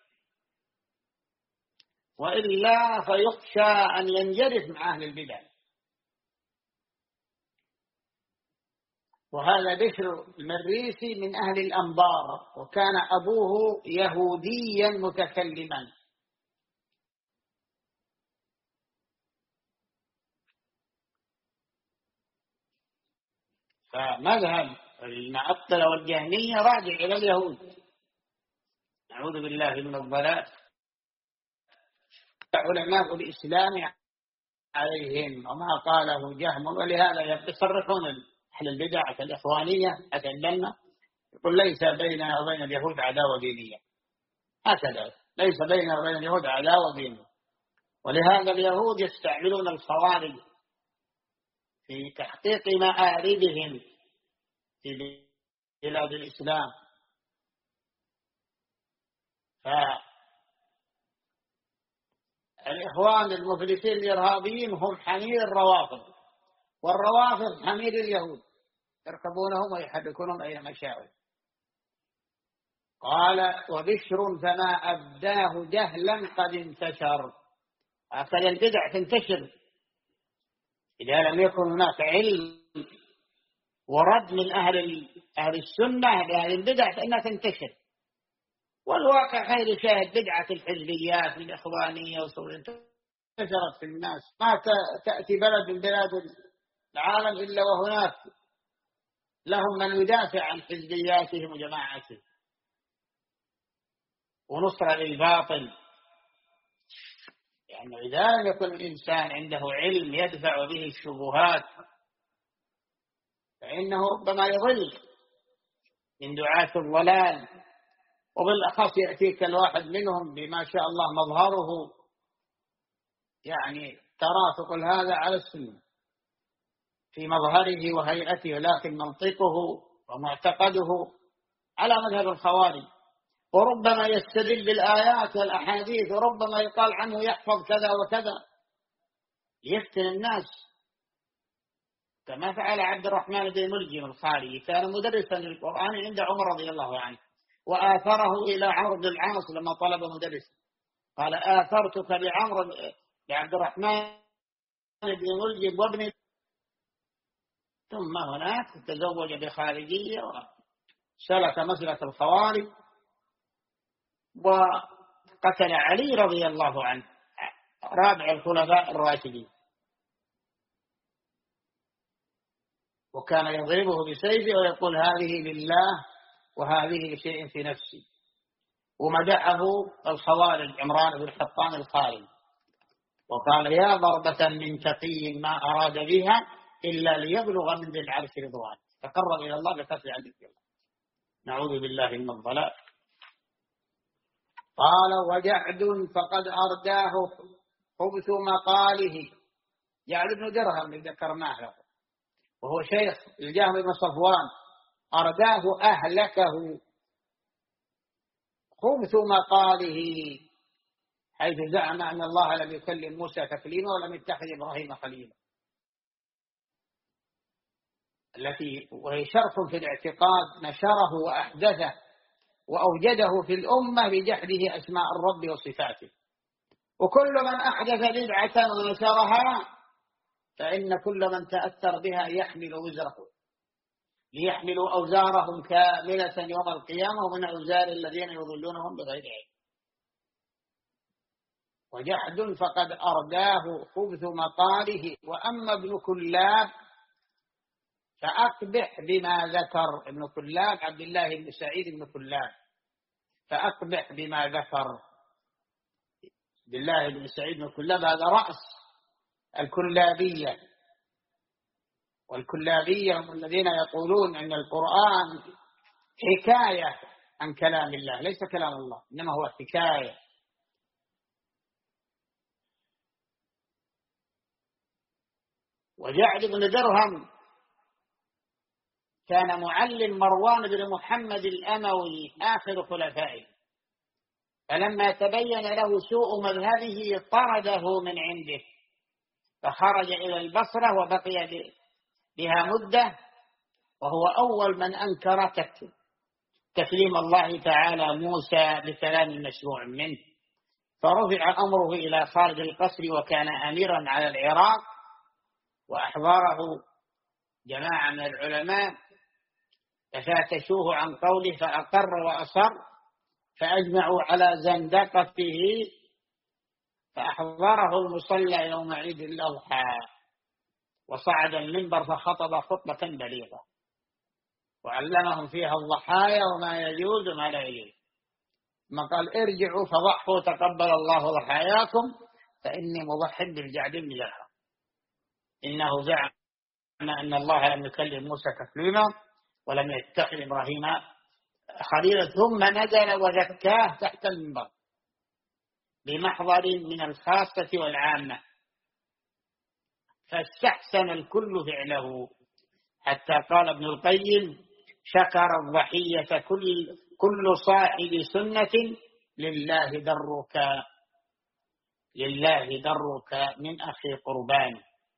وإلا فيخشى أن ينجرف مع أهل البدع. وهذا بشر المريسي من أهل الأنبار، وكان أبوه يهوديا متكلما. فمذهب المعطلة والجهمية راجع إلى اليهود، نعوذ بالله من الضلال. علماء الإسلام عليهم وما قاله جهم، ولهذا يصرحون أهل البدع الإخوانية أتعلمنا يقول: ليس بيننا وبين اليهود عداوة دينية. هكذا ليس بيننا وبين اليهود عداوة دينية. ولهذا اليهود يستعملون الخوارج في تحقيق مآربهم في بلاد الإسلام. فالإخوان المفلسين الإرهابيين هم حمير الروافض، والروافض حمير اليهود، يركبونهم ويحركونهم أي مشاوي. قال: وبشر فما أبداه جهلا قد انتشر. هكذا البدع تنتشر إذا لم يكن هناك علم ورد من أهل أهل السنة لأهل البدع فإنها تنتشر. والواقع خير شاهد بدعة الحزبيات الإخوانية وصول انتشرت في الناس. ما تأتي بلد من بلاد العالم إلا وهناك لهم من يدافع عن حزبياتهم وجماعاتهم ونصرة للباطل. يعني إذا لم يكن الإنسان عنده علم يدفع به الشبهات فإنه ربما يضل من دعاة الضلال. وبالأخص يأتيك الواحد منهم بما شاء الله مظهره يعني ترى تقول هذا على السنة في مظهره وهيئته، لكن منطقه ومعتقده على مذهب الخوارج. وربما يستدل بالآيات والأحاديث، وربما يقال عنه يحفظ كذا وكذا يفتن الناس، كما فعل عبد الرحمن بن ملجم الخارجي، كان مدرسا للقرآن عند عمر رضي الله عنه، وآثره إلى عمرو بن العاص لما طلب مدرسا، قال: آثرتك بعمرو لعبد الرحمن بن ملجم وابن. ثم هناك تزوج بخارجية وسلك مسلك الخوارج وقتل علي رضي الله عنه رابع الخلفاء الراشدين، وكان يضربه بسيفه ويقول: هذه لله وهذه شيء في نفسي. ومدحه الخوارج عمران بن الحطان الخارج وقال: يا ضربة من تقي ما أراد بها إلا ليبلغ من ذي العرش رضوان، تقرب إلى الله بكثر عن ذكر الله. نعوذ بالله من الضلال. قال: وجعد فقد أرداه خبث مقاله جعد بن درهم اللي ذكرناه له، وهو شيخ الجهم بن صفوان، أرداه أهلكه خبث مقاله، حيث زعم أن الله لم يكلم موسى تكليما ولم يتخذ إبراهيم خليلا، التي وهي شرط في الاعتقاد نشره وأحدثه وأوجده في الأمة بجحده أسماء الرب وصفاته. وكل من أحدث بدعة ونشرها فإن كل من تأثر بها يحمل وزره، ليحملوا أوزارهم كاملة يوم القيامة ومن أوزار الذين يضلونهم بغير علم. وجحد فقد أرداه خبث مقاله. وأما ابن كلاب فأقبح بما ذكر، ابن كلاب عبد الله بن سعيد بن كلاب، فأقبح بما ذكر. عبد الله بن سعيد بن كلاب هذا رأس الكلابية، والكلابية هم الذين يقولون أن القرآن حكاية عن كلام الله، ليس كلام الله إنما هو حكاية. وجعد بن درهم كان معلم مروان بن محمد الأموي آخر خلفائه، فلما تبين له سوء مذهبه طرده من عنده، فخرج إلى البصرة وبقي بها مدة، وهو أول من أنكر تكليم الله تعالى موسى بكلام مشروع منه، فرفع أمره إلى خالد القصري وكان أميرا على العراق، وأحضره جماعة من العلماء ففتشوه عن قوله فأقر وأصر، فأجمعوا على زندقته، فأحضره المصلى يوم عيد الأضحى وصعد المنبر فخطب خطبة بليغة وعلمهم فيها الضحايا وما يجوز وما لا يجوز، ما قال ارجعوا فضحوا تقبل الله ضحاياكم فإني مضح بالجعد بن درهم، إنه زعم أن الله لم يكلم موسى تكليما ولم يتخذ إبراهيم خليلا، ثم نزل وزكاه تحت المنبر بمحضر من الخاصة والعامة، فاستحسن الكل فعله، حتى قال ابن القيم شكر الضحية كل, كل صاحب سنة لله درك لله درك من أخي قربان،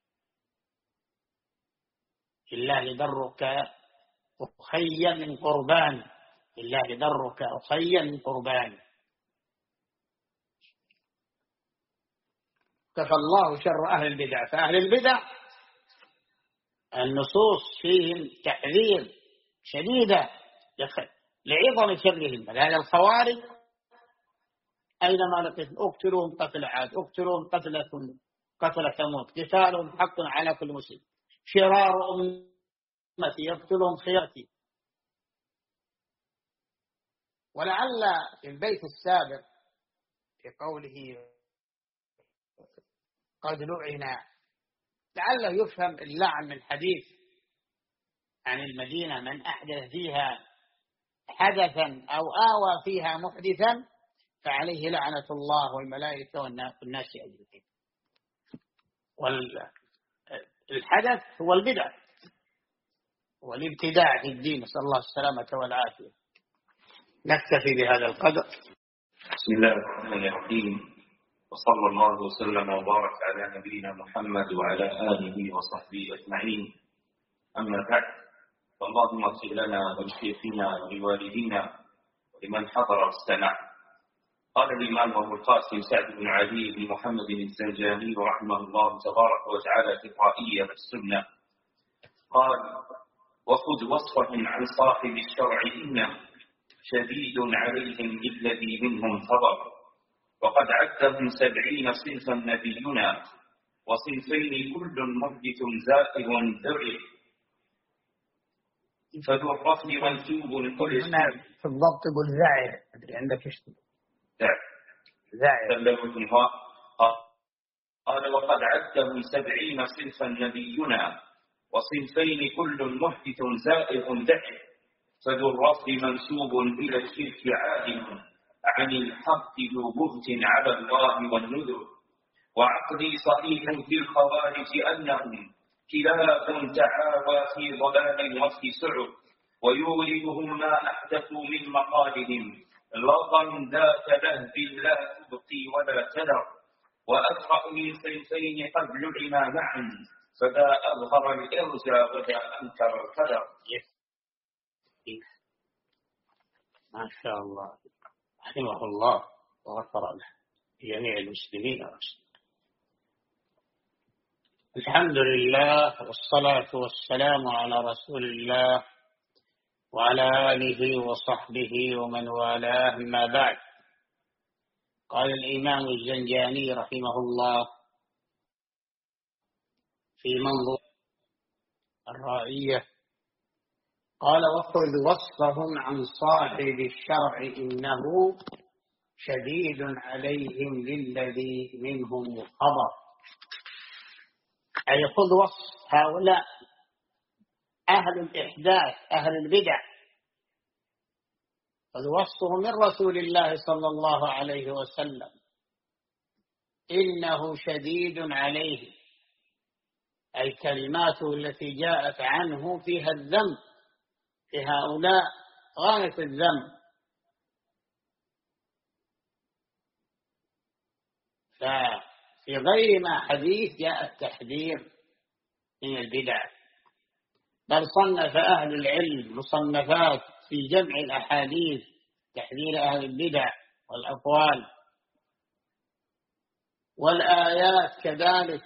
لله درك أخي من قربان، لله درك أخي من قربان. كفى الله شر أهل البدع. فأهل البدع النصوص فيهم تحذير شديدة لعظم شرهم. هذا الخوارج أينما لقيت اقتلوهم قتل عاد، اقتلوهم قتل قتل ثمود، قتالهم حق على كل مسلم، شرار أمتي يقتلهم خيرتي. ولعل في البيت السابق في قوله قد لعن، لعله يفهم اللعن من حديث عن المدينة من أحدث فيها حدثا أو آوى فيها محدثا فعليه لعنة الله والملائكة والناس أجمعين. والحدث هو البدع والابتداع في الدين، نسأل الله السلامة والعافية. نكتفي بهذا القدر. بسم الله الرحمن الرحيم، وصلى الله وسلم وبارك على نبينا محمد وعلى آله وصحبه أجمعين. أما بعد، فاللهم اغفر لنا ولشيخنا ولوالدينا ولمن حضر واستمع. قال الإمام أبو القاسم سعد بن علي بن محمد الزنجاني رحمه الله تبارك وتعالى في الرائية والسنة، قال: وخذ وصفا عن صاحب الشرع إنه شديد عليهم بالذي منهم فضل، وقد عدهم سبعين صنفا نبينا، وصنفين كل محدث زائغ ذرع، فذو الرفض منسوب كل في الضبط يقول زائغ، أدري عندك ايش زائغ. قال: وقد عدهم سبعين صنفا نبينا، وصنفين كل محدث زائغ ذرع، فذو الرفض منسوب إلى الشرك عالم، عن الحق ذو بهت على الله والنذر، وعقدي صحيح في الخوارج أنهم كلاب تعاوى في ضلال وفي سعر، ويوردهم ما أحدثوا من مقالهم لظا ذات لهب لا تبقي ولا تذر، وأقرأ من صنفين قد لعنا معا، فذا أظهر الإرجاء وذا أنكر القدر. ما شاء الله، رحمه الله وغفر له جميع المسلمين والمسلمين. الحمد لله والصلاة والسلام على رسول الله وعلى آله وصحبه ومن والاه، ما بعد. قال الإمام الزنجاني رحمه الله في منظور الرائية، قال: وخذ وصفهم عن صاحب الشرع إنه شديد عليهم للذي منهم خبر. أي خذ وصف هؤلاء أهل الإحداث أهل البدع، خذ وصفهم من رسول الله صلى الله عليه وسلم إنه شديد عليه، أي كلماته التي جاءت عنه فيها الذم في هؤلاء غاية الذم. ففي غير ما حديث جاء التحذير من البدع، بل صنف أهل العلم مصنفات في جمع الأحاديث تحذير أهل البدع والأقوال، والآيات كذلك.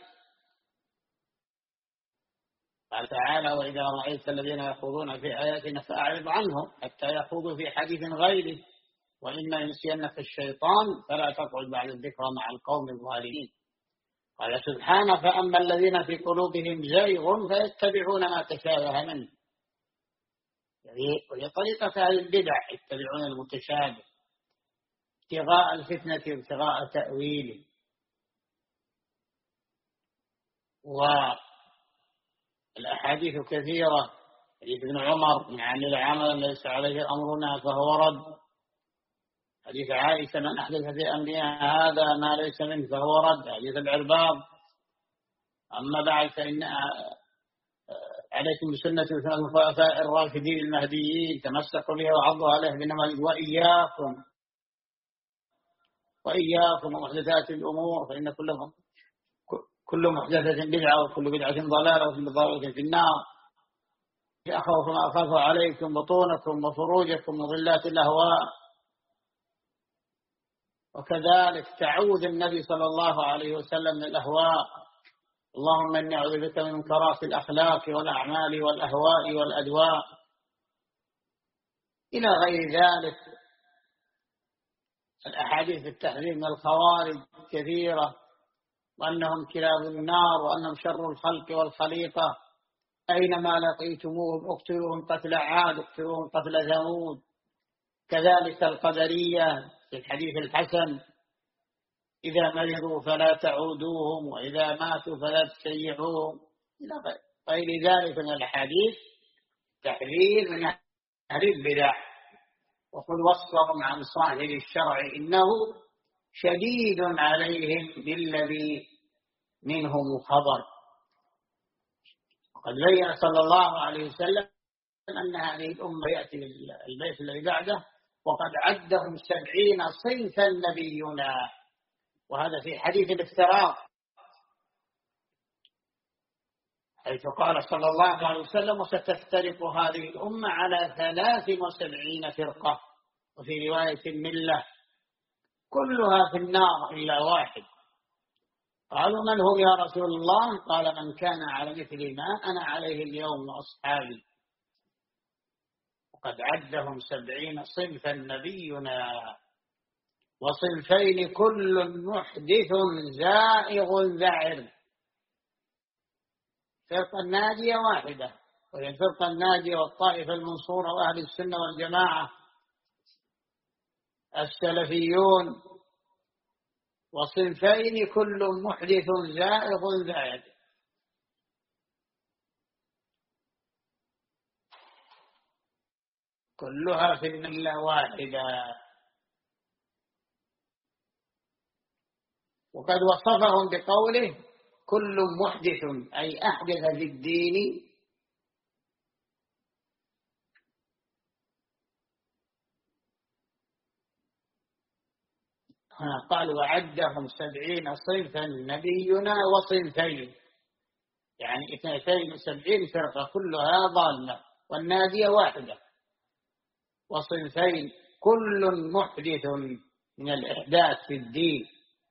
قال تعالى: وإذا رأيت الذين يخوضون في آياتنا فأعرض عنهم حتى يخوضوا في حديث غيره، وإما ينسينك الشيطان فلا تقعد بعد الذكرى مع القوم الظالمين. قال سبحانه: فأما الذين في قلوبهم زيغ فيتبعون ما تشابه منه. وهي طريقة أهل البدع، يتبعون المتشابه ابتغاء الفتنة وابتغاء تأويله. والأحاديث كثيرة، حديث ابن عمر: من عمل عملا ليس عليه أمرنا فهو رد. حديث عائشة: من أحدث في أمرنا هذا ما ليس منه فهو رد. حديث العرباض: أما بعد فإن عليكم بسنة وسنة الخلفاء الراشدين المهديين، تمسكوا بها وعضوا عليه بالنواجذ، وإياكم وإياكم ومحدثات الأمور، فإن كل كل محدثة بدعة وكل بدعة ضلالة وكل ضلالة في النار. أخوف ما أخاف عليكم بطونكم وفروجكم وظلات الأهواء. وكذلك تعوذ النبي صلى الله عليه وسلم من الأهواء: اللهم إني أعوذ بك من منكرات الأخلاق والأعمال والأهواء والأدواء، إلى غير ذلك. الأحاديث التحذير من الخوارج كثيرة، وأنهم كلاب النار، وأنهم شر الخلق والخليقة، أينما لقيتموهم اقتلوهم قتل عاد، اقتلوهم قتل ثمود. كذلك القدرية في الحديث الحسن: إذا مرضوا فلا تعودوهم، وإذا ماتوا فلا تشيعوهم، إلى غير ذلك من الحديث تحذير من أهل البدع. وخذ وصفهم عن صاحب الشرع إنه شديد عليهم بالذي منهم خبر. وقد بين صلى الله عليه وسلم أن هذه الأمة يأتي البيت الذي بعده وقد عدهم سبعين صنفا نبينا، وهذا في حديث الافتراق، حيث قال صلى الله عليه وسلم: وستفترق هذه الأمة على ثلاث وسبعين فرقة، وفي رواية الملة كلها في النار إلا واحد. قالوا: من هم يا رسول الله؟ قال: من كان على مثل ما أنا عليه اليوم وأصحابي. وقد عدهم سبعين صنفا نبينا، وصنفين كل محدث زائغ ذعر. فرقة الناجية واحدة، وهي الفرقة الناجية والطائفة المنصورة وأهل السنة والجماعة السلفيون. وصنفين كل محدث زائغ ذعر. كلها في الملة واحدة. وقد وصفهم بقوله كل محدث أي أحدث في الدين قال وعدهم سبعين صنفا نبينا وصنفين، يعني اثنتين وسبعين فرقة كلها ضالة والنادية واحدة، وصنفين كل محدث من الإحداث في الدين،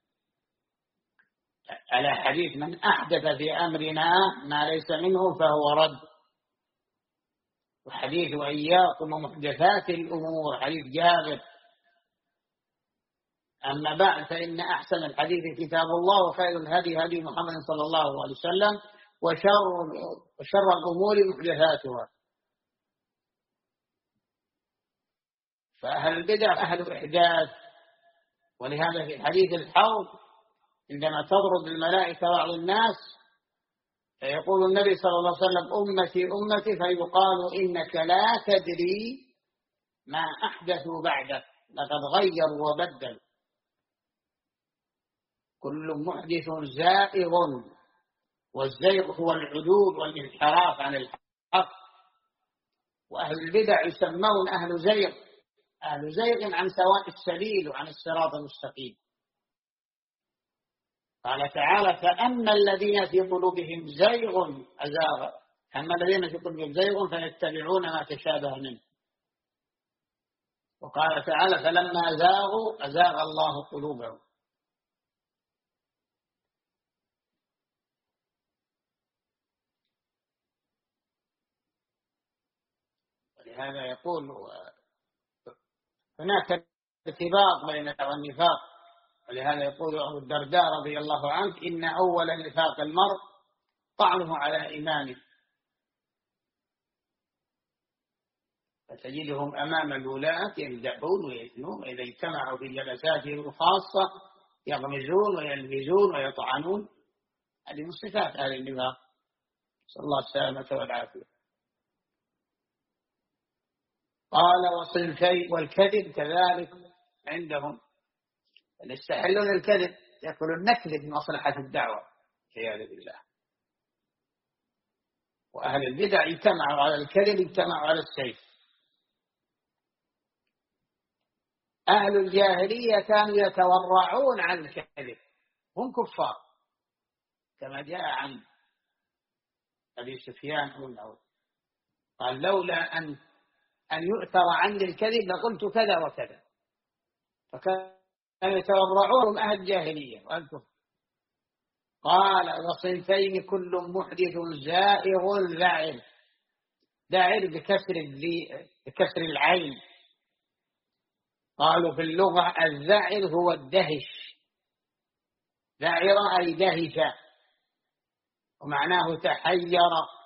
على حديث من أحدث في أمرنا ما ليس منه فهو رد، وحديث وإياكم ومحدثات الأمور حديث جابر. أما بعد فإن أحسن الحديث كتاب الله وخير الهدي هدي محمد صلى الله عليه وسلم وشر, وشر الأمور محدثاتها. فأهل البدع أهل إحداث، ولهذا في حديث الحوض عندما تضرب الملائكة بعض الناس فيقول النبي صلى الله عليه وسلم أمتي أمتي، فيقال إنك لا تدري ما أحدثوا بعدك لقد غيروا وبدلوا. كل محدث زائغ، والزيغ هو العدول والانحراف عن الحق، وأهل البدع يسمون أهل زيغ، أهل زيغ عن سواء السبيل وعن الصراط المستقيم. قال تعالى فأما الذين في قلوبهم زيغ أزاغ، أما الذين في قلوبهم زيغ فيتبعون ما تشابه منه. وقال تعالى فلما زاغوا أزاغ الله قلوبهم. ولهذا يقول هناك ارتباط بين النفاق، ولهذا يقول أبو الدرداء رضي الله عنه إن أول نفاق المرء طعنه على إيمانه، فتجدهم أمام الولاة يمدحون ويثنون، وإذا اجتمعوا في جلساتهم الخاصة يغمزون ويلمزون ويطعنون. هذه من صفات أهل النفاق، نسأل الله السلامة والعافية. قال وصنفي والكذب كذلك عندهم، يستحلون الكذب، يقولون نكذب مصلحة الدعوة والعياذ بالله. وأهل البدع اجتمعوا على الكذب اجتمعوا على السيف. أهل الجاهلية كانوا يتورعون عن الكذب، هم كفار كما جاء عن أبي سفيان المعروف قال لولا أن أن يؤثر عني الكذب لقلت كذا وكذا، فكان يتورعون أهل الجاهلية والكفر. قال وصنفين كل محدث زائغ ذاعر، ذاعر بكسر بكسر العين. قالوا في اللغة الذاعر هو الدهش، ذاعر أي دهش، ومعناه تحير،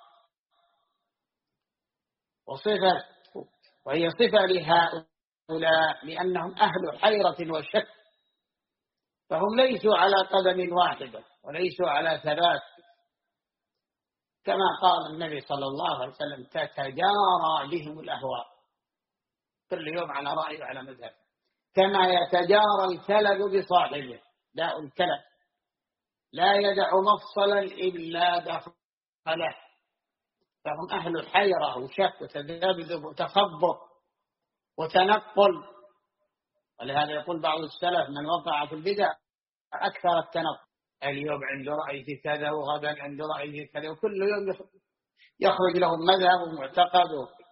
وصفة وهي صفة لهؤلاء لأنهم أهل حيرة وشك، فهم ليسوا على قدم واحدة وليسوا على ثبات، كما قال النبي صلى الله عليه وسلم تتجارى بهم الأهواء، كل يوم على رأي وعلى مذهب، كما يتجارى الكلب بصاحبه، داء الكلب لا يدع مفصلا إلا دخله. فهم أهل حيرة وشك وتذبذب وتخبط وتنقل. ولهذا يقول بعض السلف من وقع في البدع أكثر التنقل، اليوم عنده رأي في كذا وغدا عنده رأي في كذا، وكل يوم يخرج لهم مذهب ومعتقد،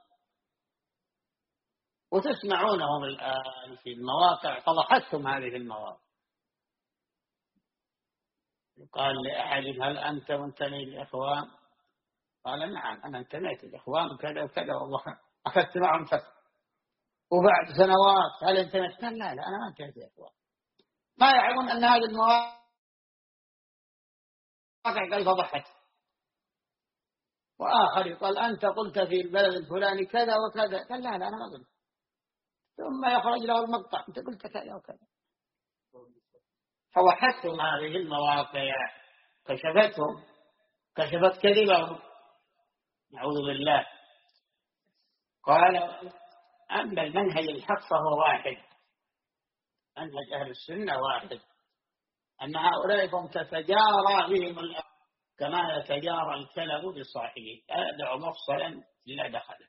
وتسمعونهم الآن في المواقع، فضحتهم هذه المواقع. قال لأحد هل أنت منتمي للإخوان؟ قال نعم أنا انتميت للإخوان كذا وكذا والله أخذت معهم فترة، وبعد سنوات هل انتميت؟ لا لا أنا ما انتميت للإخوان. ما يعلمون أن هذه المواقع قد فضحت. وآخر قال أنت قلت في البلد الفلاني كذا وكذا، قال لا لا أنا ما قلت، ثم يخرج له المقطع أنت قلت كذا وكذا. فوحدتهم هذه المواقع، كشفتهم، كشفت كذبهم، نعوذ بالله. قال أما المنهج الحق فهو واحد، منهج أهل السنة واحد، أن هؤلاء هم تتجارى بهم الأرض كما يتجارى الكلب بصاحبه، لا يدع مفصلا إلا دخله.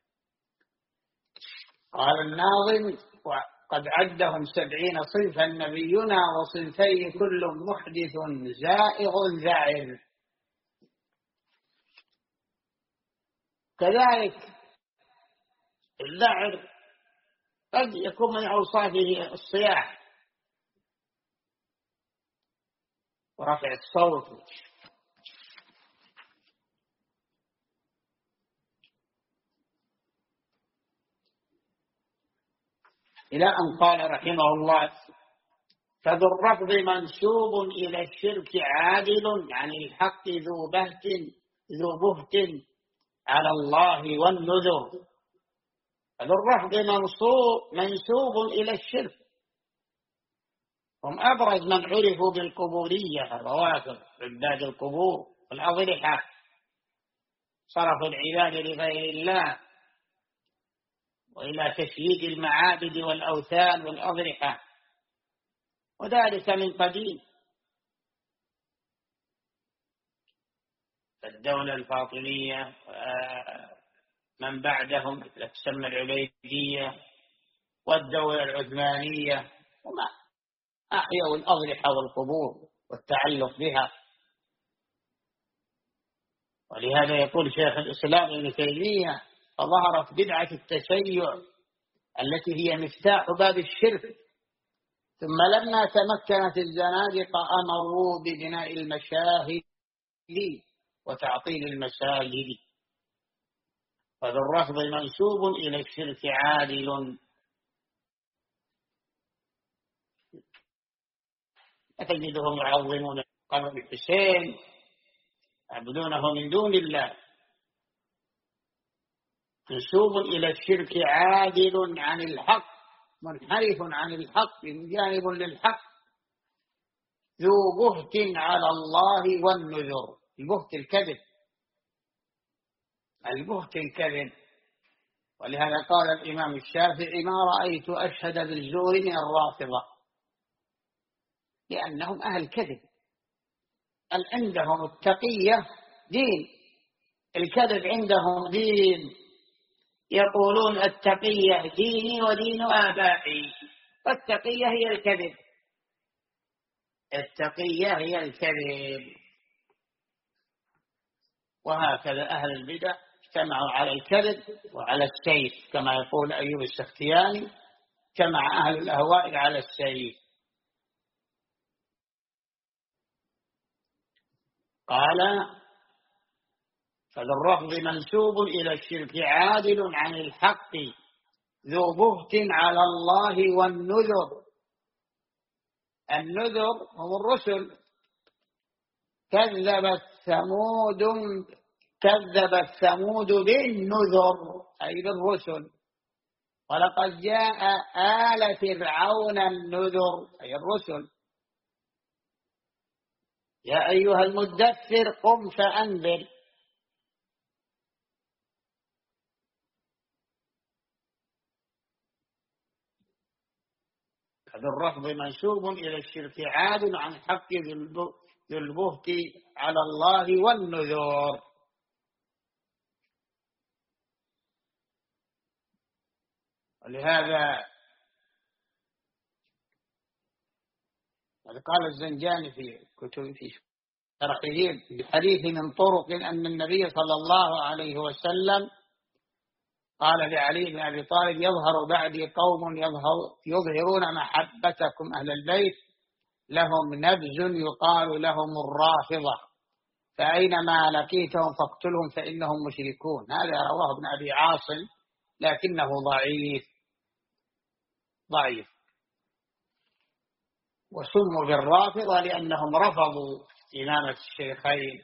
قال الناظم: وقد عدهم سبعين صنفا نبينا، وصنفي كل محدث زائغ ذعر. كذلك الذعر قد يكون من أوصافه الصياح ورفع الصوت. إلى أن قال رحمه الله: فذو الرفض منسوب إلى الشرك عادل عن الحق ذو بهت ذو بهت على الله والنذر. فذو الرفض منسوب منسوب إلى الشرك، هم أبرز من عرفوا بالقبورية، الروافض عباد القبور والأضرحة، صرفوا العباد لغير الله وإلى تشييد المعابد والأوثان والأضرحة، وذلك من قديم. الدولة الفاطمية من بعدهم تسمى العبيدية، والدولة العثمانية، وما أحيوا الأضرحة والقبور والتعلق بها. ولهذا يقول شيخ الإسلام ابن تيمية: فظهرت بدعة التشيع التي هي مفتاح باب الشرك، ثم لما تمكنت الزنادقة أمروا ببناء المشاهد وتعطيل المساجد. فذو الرفض منسوب إلى الشرك عادل. تجدهم يعظمون قبر الحسين، يعبدونه من دون الله. منسوب إلى الشرك عادل عن الحق، منحرف عن الحق، جانب للحق، ذو بهت على الله والنذر. البهت الكذب، البهت الكذب. ولهذا قال الإمام الشافعي: ما رأيت أشهد بالزور من الرافضة، لأنهم أهل كذب. عندهم التقية دين، الكذب عندهم دين. يقولون التقية ديني ودين آبائي، والتقية هي الكذب، التقية هي الكذب. وهكذا أهل البدع اجتمعوا على الكذب وعلى السيف، كما يقول أيوب السختياني: اجتمع أهل الأهواء على السيف. قال: فذو الرفض منسوب إلى الشرك عادل عن الحق ذو بهت على الله والنذر. النذر هم الرسل. كذبت ثمود كذبت ثمود بالنذر أي بالرسل، ولقد جاء آل فرعون النذر أي الرسل. يا أيها المدثر قم فأنذر. هذا الرفض منسوب إلى الشرك عاد عن حق ذو البهت على الله والنذور. ولهذا قال الزنجاني في كتب في شرحه بحديث من طرق أن النبي صلى الله عليه وسلم قال لعلي بن أبي طالب: يظهر بعدي قوم يظهر يظهرون محبتكم أهل البيت، لهم نبز يقال لهم الرافضة، فأينما لقيتهم فاقتلهم فإنهم مشركون. هذا رواه ابن أبي عاصم لكنه ضعيف ضعيف وسموا بالرافضة لأنهم رفضوا إمامة الشيخين.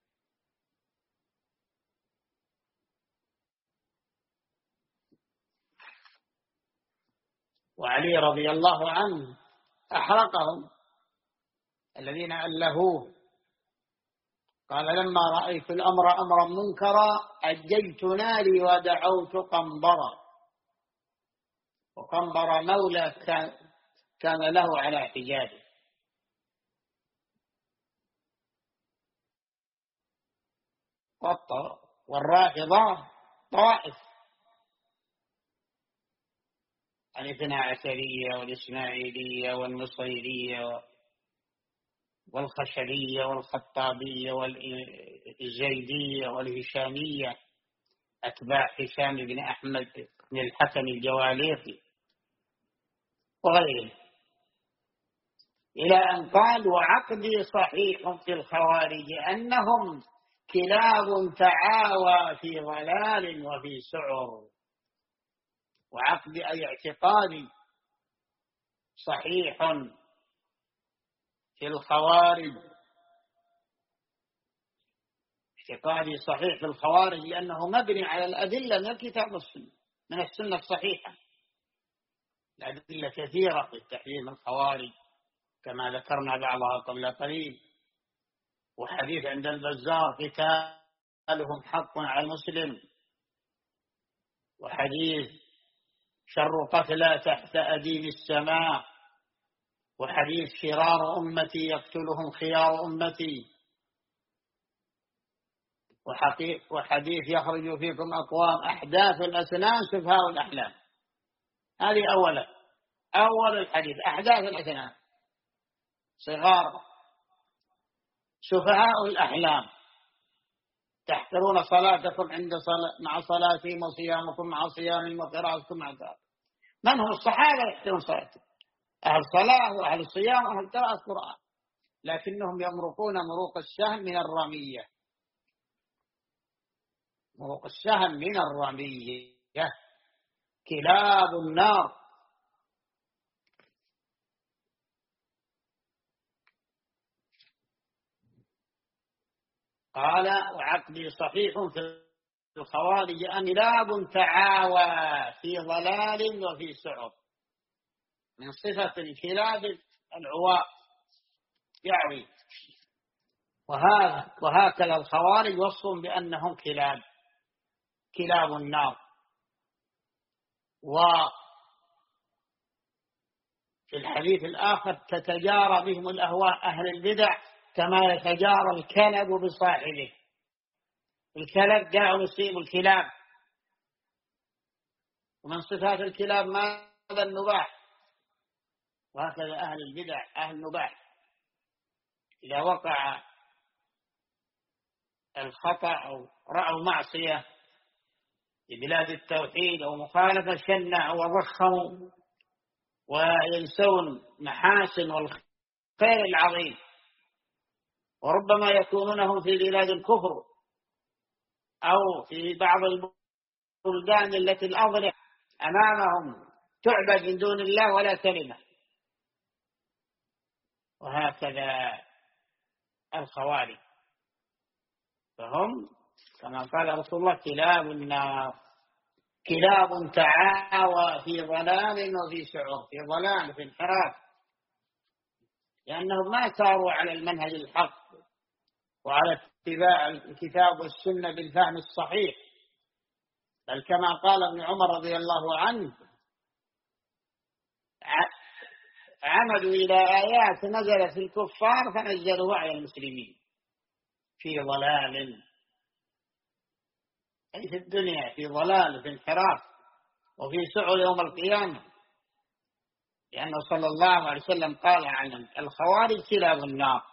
وعلي رضي الله عنه أحرقهم الذين ألهوه. قال: لما رأيت الأمر أمرا منكرا أججت ناري ودعوت قنبرا. وقنبر مولى كان له على حجابه. والرافضة طوائف، الاثنا عشرية والإسماعيلية والنصيرية والخشبية والخطابية والزيدية والهشامية، أتباع هشام بن أحمد بن الحسن الجواليقي وغيره، إلى أن قال: وعقدي صحيح في الخوارج أنهم كلاب تعاوى في ضلال وفي سعر. وعقدي أي اعتقادي صحيح في الخوارج، اعتقادي صحيح في الخوارج لأنه مبني على الأدلة من الكتاب والسنة، من السنة الصحيحة. الأدلة كثيرة في تحريم الخوارج كما ذكرنا بعضها قبل قليل، وحديث عند البزار: قتالهم حق على المسلم، وحديث: شر قتلى تحت أديم السماء، وحديث: شرار أمتي يقتلهم خيار أمتي، وحديث: يخرج فيكم أقوام أحداث الأسنان سفهاء الأحلام. هذه أولا، أول الحديث أحداث الأسنان، صغار سفهاء الأحلام، تحقرون صلاتكم عند صلاة مع صلاتهم وصيامكم مع صيامهم وقراءتكم مع قراءة. من هم الصحابة يحترون صلاتهم؟ أهل صلاة وأهل الصيام وأهل قراءة القرآن، لكنهم يمرقون مروق السهم من الرمية، مروق السهم من الرمية، كلاب النار. قال: وعقدي صحيح في الخوارج أن كلاب تعاوى في ضلال وفي سعر. من صفة الكلاب العواء يعوي، وهكذا الخوارج وصفهم بأنهم كلاب كلاب النار. وفي الحديث الآخر: تتجارى بهم الأهواء أهل البدع كما يتجارى الكلب بصاحبه. الكلب جاء يصيب الكلاب، ومن صفات الكلاب ماذا؟ النباح. وهكذا أهل البدع أهل النباح، إذا وقع الخطأ أو رأوا معصية في بلاد التوحيد أو مخالفة شنعوا وضخموا وينسون محاسن والخير العظيم، وربما يكونونهم في بلاد الكفر أو في بعض البلدان التي الأضرح أمامهم تعبد من دون الله ولا كلمة. وهكذا الخوارج، فهم كما قال رسول الله: كلاب النار، كلاب تعاوى في ضلال وفي سعر، في ضلال في انحراف، لأنهم ما ساروا على المنهج الحق وعلى اتباع الكتاب والسنة بالفهم الصحيح، بل كما قال ابن عمر رضي الله عنه: عمدوا إلى آيات نزلت في الكفار فنزلوها على المسلمين، في ضلال، أي في الدنيا في ضلال في انحراف وفي سعر يوم القيامة، لأنه صلى الله عليه وسلم قال عن الخوارج كلاب النار،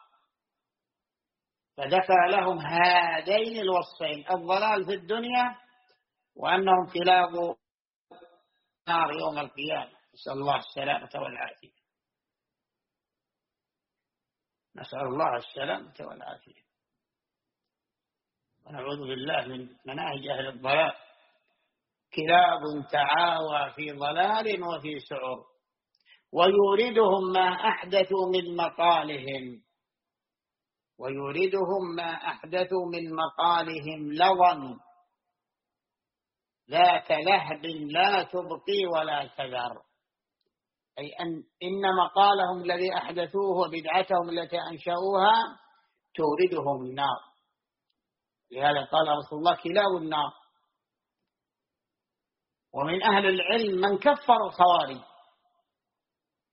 فذكر لهم هذين الوصفين: الضلال في الدنيا وأنهم كلاب نار يوم القيامة. نسأل الله السلامة والعافية، نسأل الله السلامة والعافية، ونعوذ بالله من مناهج أهل الضلال. كلاب تعاوى في ضلال وفي سعر، ويوردهم ما أحدثوا من مقالهم ويوردهم ما أحدثوا من مقالهم لظا ذات لهب لا تبقي ولا تذر، أي أن إن مقالهم الذي أحدثوه وبدعتهم التي أنشأوها توردهم النار. لهذا قال رسول الله: كلاب النار. ومن أهل العلم من كفر الخوارج،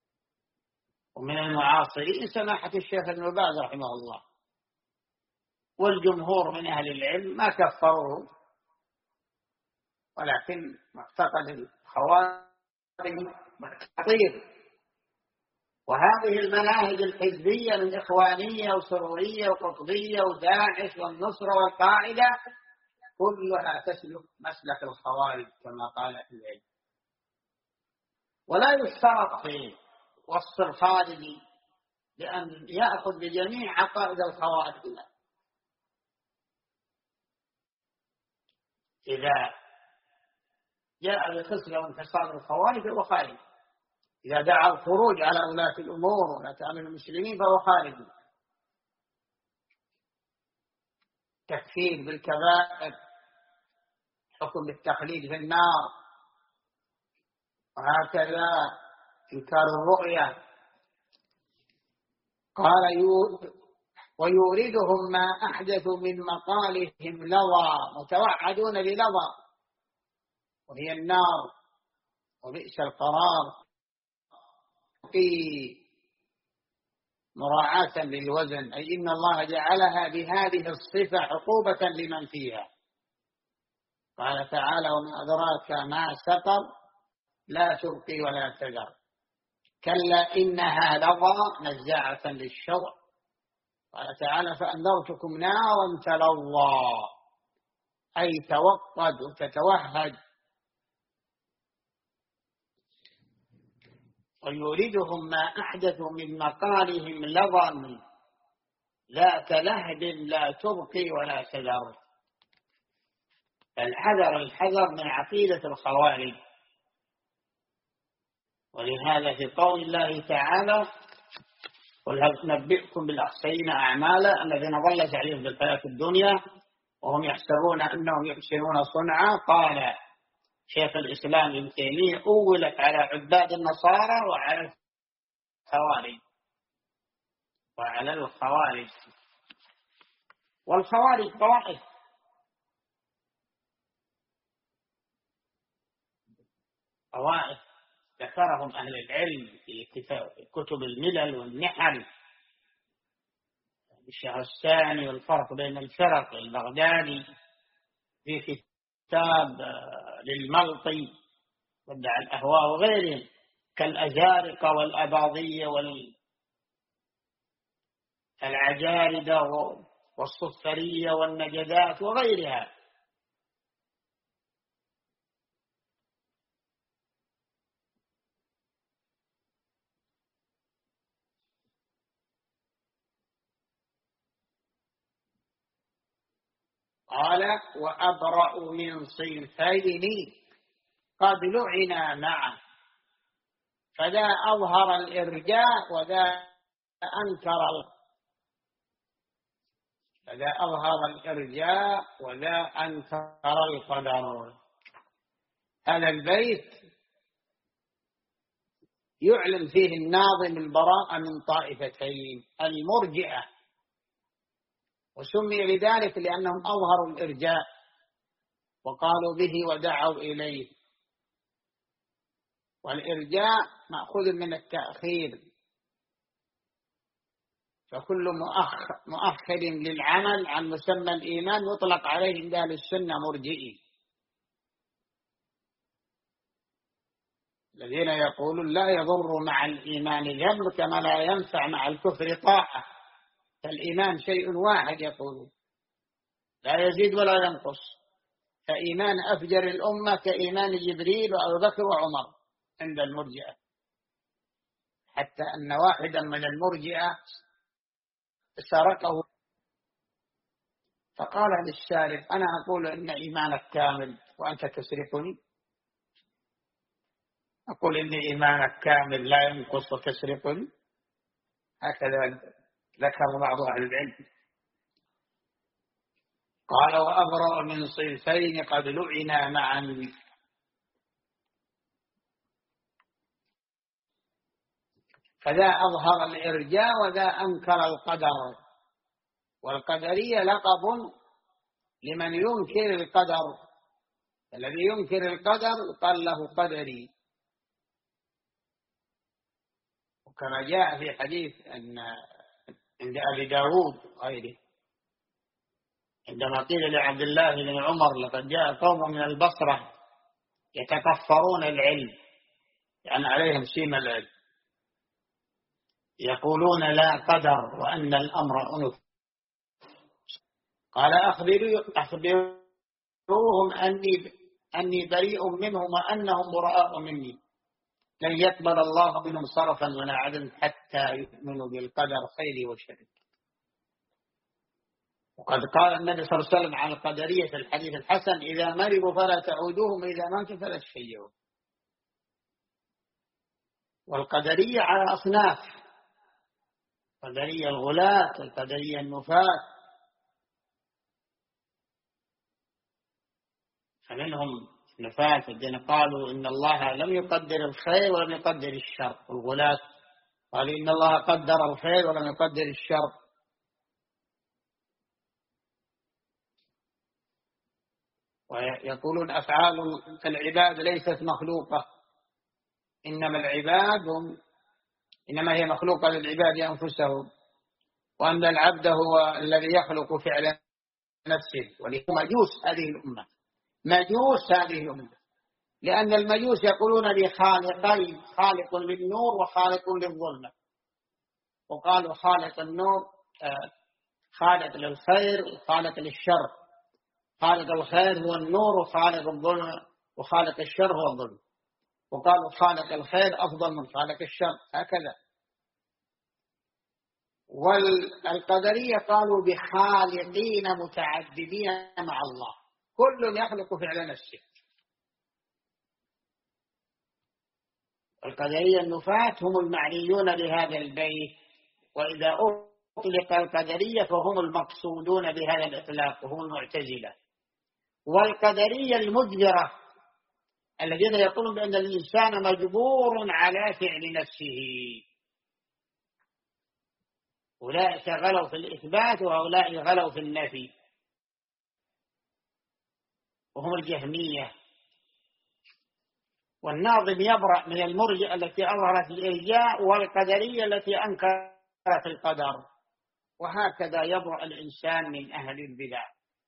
ومن المعاصرين سماحة الشيخ ابن باز رحمه الله، والجمهور من أهل العلم ما كفروه، ولكن معتقد الخوارج خطير. وهذه المناهج الحزبية من إخوانية وسرورية وقطبية وداعش والنصرة والقاعدة كلها تسلك مسلك الخوارج كما قال أهل العلم. ولا يشترط في وصف الخارجي لأن يأخذ بجميع عقائد الخوارج. إذا جاء بخصلة وانتصار الخوارج فهو خارج، إذا دعا الخروج على ولاة الأمور وولاة أمر المسلمين فهو خارج. تكفير بالكبائر، حكم بالتخليد في النار، وهكذا إنكار الرؤية. قال ويوردهم ما أحدثوا من مقالهم لظى، متوعدون بلظى وهي النار وبئس القرار، في مراعاة للوزن، أي إن الله جعلها بهذه الصفة عقوبة لمن فيها. قال تعالى وما أدراك ما سقر لا تبقي ولا تذر، كلا إنها لظى نزاعة للشوى. قال تعالى فأنذرتكم نارا تلظى، أي توقد وتتوهج. ويوردهم ما أحدثوا من مقالهم لظى ذات لهب لا تبقي ولا تذر. الحذر الحذر من عقيدة الخوارج. ولهذا في قول الله تعالى قل هل ننبئكم بالأخسرين أعمالا الذين ضل سعيهم في الحياة الدنيا وهم يحسبون أنهم يحسنون صنعا. قال شيخ الإسلام ابن تيمية أولت على عباد النصارى وعلى الخوارج وعلى الخوارج والخوارج طوائف. طوائف ذكرهم أهل العلم في كتب الملل والنحل، الشهرستاني والفرق بين الفرق البغدادي في كتاب للملطي ودع الأهواء وغيرهم كالأزارقة والأباضية والعجاردة والصفرية والنجدات وغيرها. قال وأبرأ من صنفين قد لعنا معه، فذا أظهر الإرجاء وذا أنكر فذا أظهر الإرجاء وذا أنكر القدر. هذا البيت يعلن فيه الناظم البراءة من طائفتين المرجئة، وسمي بذلك لأنهم أظهروا الإرجاء وقالوا به ودعوا إليه. والإرجاء مأخوذ من التأخير، فكل مؤخر للعمل عن مسمى الإيمان يطلق عليه عند أهل السنة مرجئي، الذين يقولون لا يضر مع الإيمان ذنب كما لا ينفع مع الكفر طاعة، فالإيمان شيء واحد يقولون لا يزيد ولا ينقص. فإيمان أفجر الأمة كإيمان جبريل وأبو بكر وعمر عند المرجئة، حتى أن واحدا من المرجئة سرقه فقال للسارق أنا أقول إن إيمانك كامل وأنت تسرقني، أقول إن إيمانك كامل لا ينقص وتسرقني. هكذا ذكر بعض أهل العلم. قال وأبرأ من صنفين قد لعنا معا، فذا أظهر الإرجاء وذا أنكر القدر. والقدرية لقب لمن ينكر القدر، الذي ينكر القدر قال له قدري. وكما جاء في حديث أن عند أبي داود غيره عندما قيل لعبد الله بن عمر لقد جاء قوم من البصرة يتكفرون العلم، يعني عليهم سيما العلم، يقولون لا قدر وأن الأمر أنف. قال أخبروهم أني, أني بريء منهم وأنهم براء مني، لن يقبل الله منهم صرفا ولا عدلا حتى يؤمنوا بالقدر خيره وشره. وقد قال النبي صلى الله عليه وسلم عن القدرية في الحديث الحسن: إذا مرضوا فلا تعودوهم، إذا ماتوا فلا تشيعوا. والقدرية على أصناف: القدرية الغلاة، القدرية النفاة. فمنهم نفاة الذين قالوا إن الله لم يقدر الخير ولم يقدر الشر، والغلاة قالوا إن الله قدر الخير ولم يقدر الشر. ويقولون أفعال العباد ليست مخلوقة، إنما العباد هم إنما هي مخلوقة للعباد أنفسهم، وأن العبد هو الذي يخلق فعل نفسه. ولهم مجوس هذه الأمة، مجوس هذه الأمة، لأن المجوس يقولون لي خالقين: خالق للنور وخالق للظلمة. وقالوا خالق النور خالق للخير وخالق للشر، خالق الخير هو النور وخالق الظلم وخالق الشر هو الظلم. وقالوا خالق الخير أفضل من خالق الشر، هكذا. والقدرية قالوا بخالقين متعددين مع الله، كل يخلق فعل نفسه. القدرية النفاة هم المعنيون بهذا البيت، وإذا أطلق القدرية فهم المقصودون بهذا الإطلاق وهم المعتزلة. والقدرية المجبرة الذين يقولون بأن الإنسان مجبور على فعل نفسه، أولئك غلوا في الإثبات وأولئك غلوا في النفي، وهم الجهمية. والناظم يبرأ من المرجئة التي أظهرت الإرجاء والقدرية التي أنكرت القدر، وهكذا يبرأ الإنسان من أهل البدع.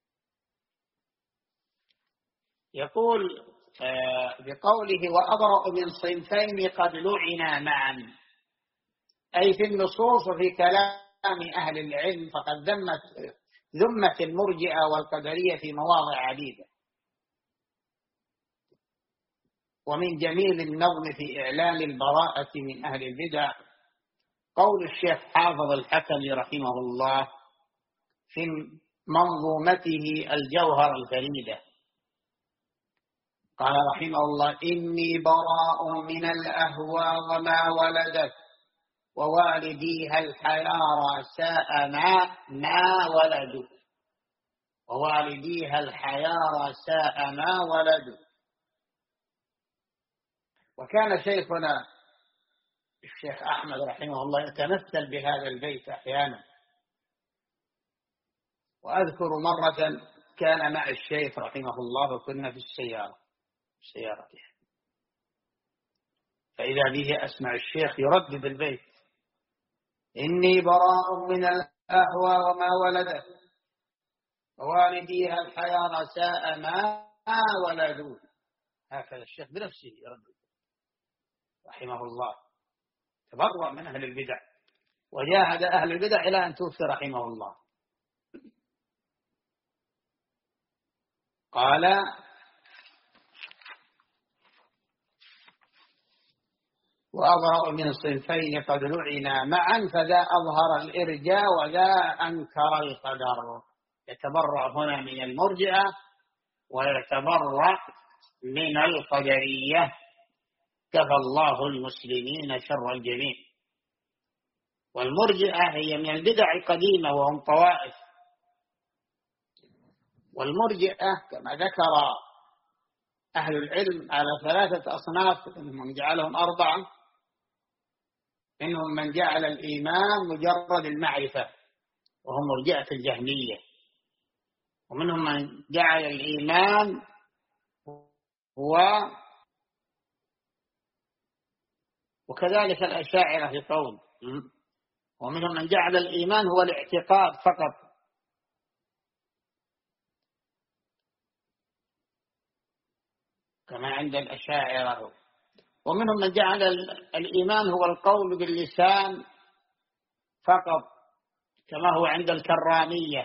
يقول بقوله وأبرأ من صنفين قد لعنا معا، أي في النصوص وفي كلام أهل العلم، فقد ذمت ذمت المرجئة والقدرية في مواضع عديدة. ومن جميل النظم في إعلان البراءة من أهل البدع قول الشيخ حافظ الحكمي رحمه الله في منظومته الجوهر الفريدة، قال رحمه الله: إني براء من الأهوى وما ولدت، ووالديها الحيارى ساء ما ما ولدوا، ووالديها الحيارى ساء ما ولدوا. وكان شيخنا الشيخ أحمد رحمه الله يتمثل بهذا البيت أحيانا. وأذكر مرة كان مع الشيخ رحمه الله وكنا في السيارة سيارته، فإذا به أسمع الشيخ يردد البيت: إني براء من الأهوى وما ولدت، ووالديها الحيارى ساء ما ولدوا. هكذا الشيخ بنفسه يردد رحمه الله، تبرأ من أهل البدع وجاهد أهل البدع إلى أن توفي رحمه الله. قال: وأظهر من الصنفين قد لعنا معا، فذا أظهر الإرجاء وذا أنكر القدر. يتبرأ هنا من المرجئة ويتبرأ من القدرية، كفى الله المسلمين شر الجميع. والمرجئة هي من البدع القديمة وهم طوائف. والمرجئة كما ذكر أهل العلم على ثلاثة أصناف، منهم جعلهم أربعة: منهم من جعل الإيمان مجرد المعرفة وهم مرجئة الجهمية، ومنهم من جعل الإيمان هو، وكذلك الأشاعرة في قول، ومنهم من جعل الإيمان هو الاعتقاد فقط، كما عند الأشاعرة. ومنهم من جعل الإيمان هو القول باللسان فقط كما هو عند الكرامية،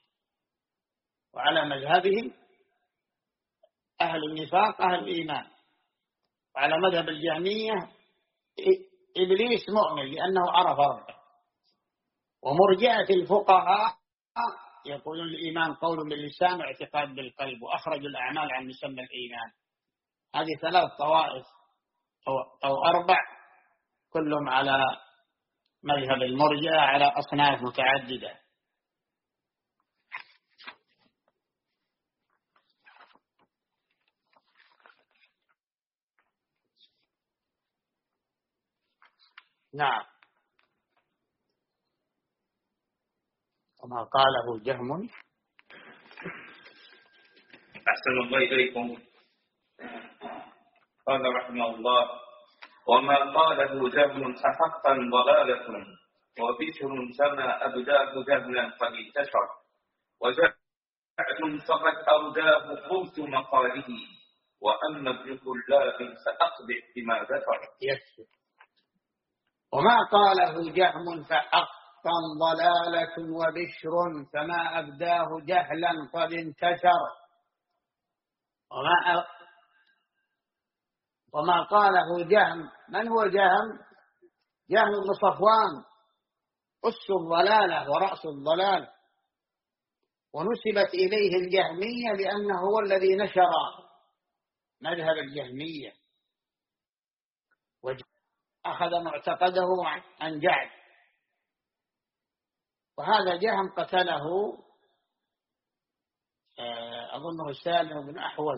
وعلى مذهبهم أهل النفاق أهل الإيمان. وعلى مذهب الجهمية إبليس مؤمن لأنه عرف ربه. ومرجئة الفقهاء يقولون الإيمان قول باللسان واعتقاد بالقلب، وأخرجوا الأعمال عن مسمى الإيمان. هذه ثلاث طوائف أو, أو أربع، كلهم على مذهب المرجئة على أصناف متعددة. نعم. وما قاله جهم. أحسن الله إليكم. قال رحمه الله: وما قاله جهم فحقا ضلالة، وبشر كما أبداه جهلا قد انتشر، وجهل فقد أرداه قلت مقاله، وأما ابن كلاب فأقبح بما ذكر. يكفي. وما قاله جهم فحقا ضلالة، وبشر فما أبداه جهلا قد انتشر. وما أ... وما قاله جهم. من هو جهم؟ جهم بن صفوان أس الضلالة ورأس الضلال، ونسبت إليه الجهمية لأنه هو الذي نشر مذهب الجهمية، وأخذ معتقده عن جعد. وهذا جهم قتله أظنه سالم بن أحوز.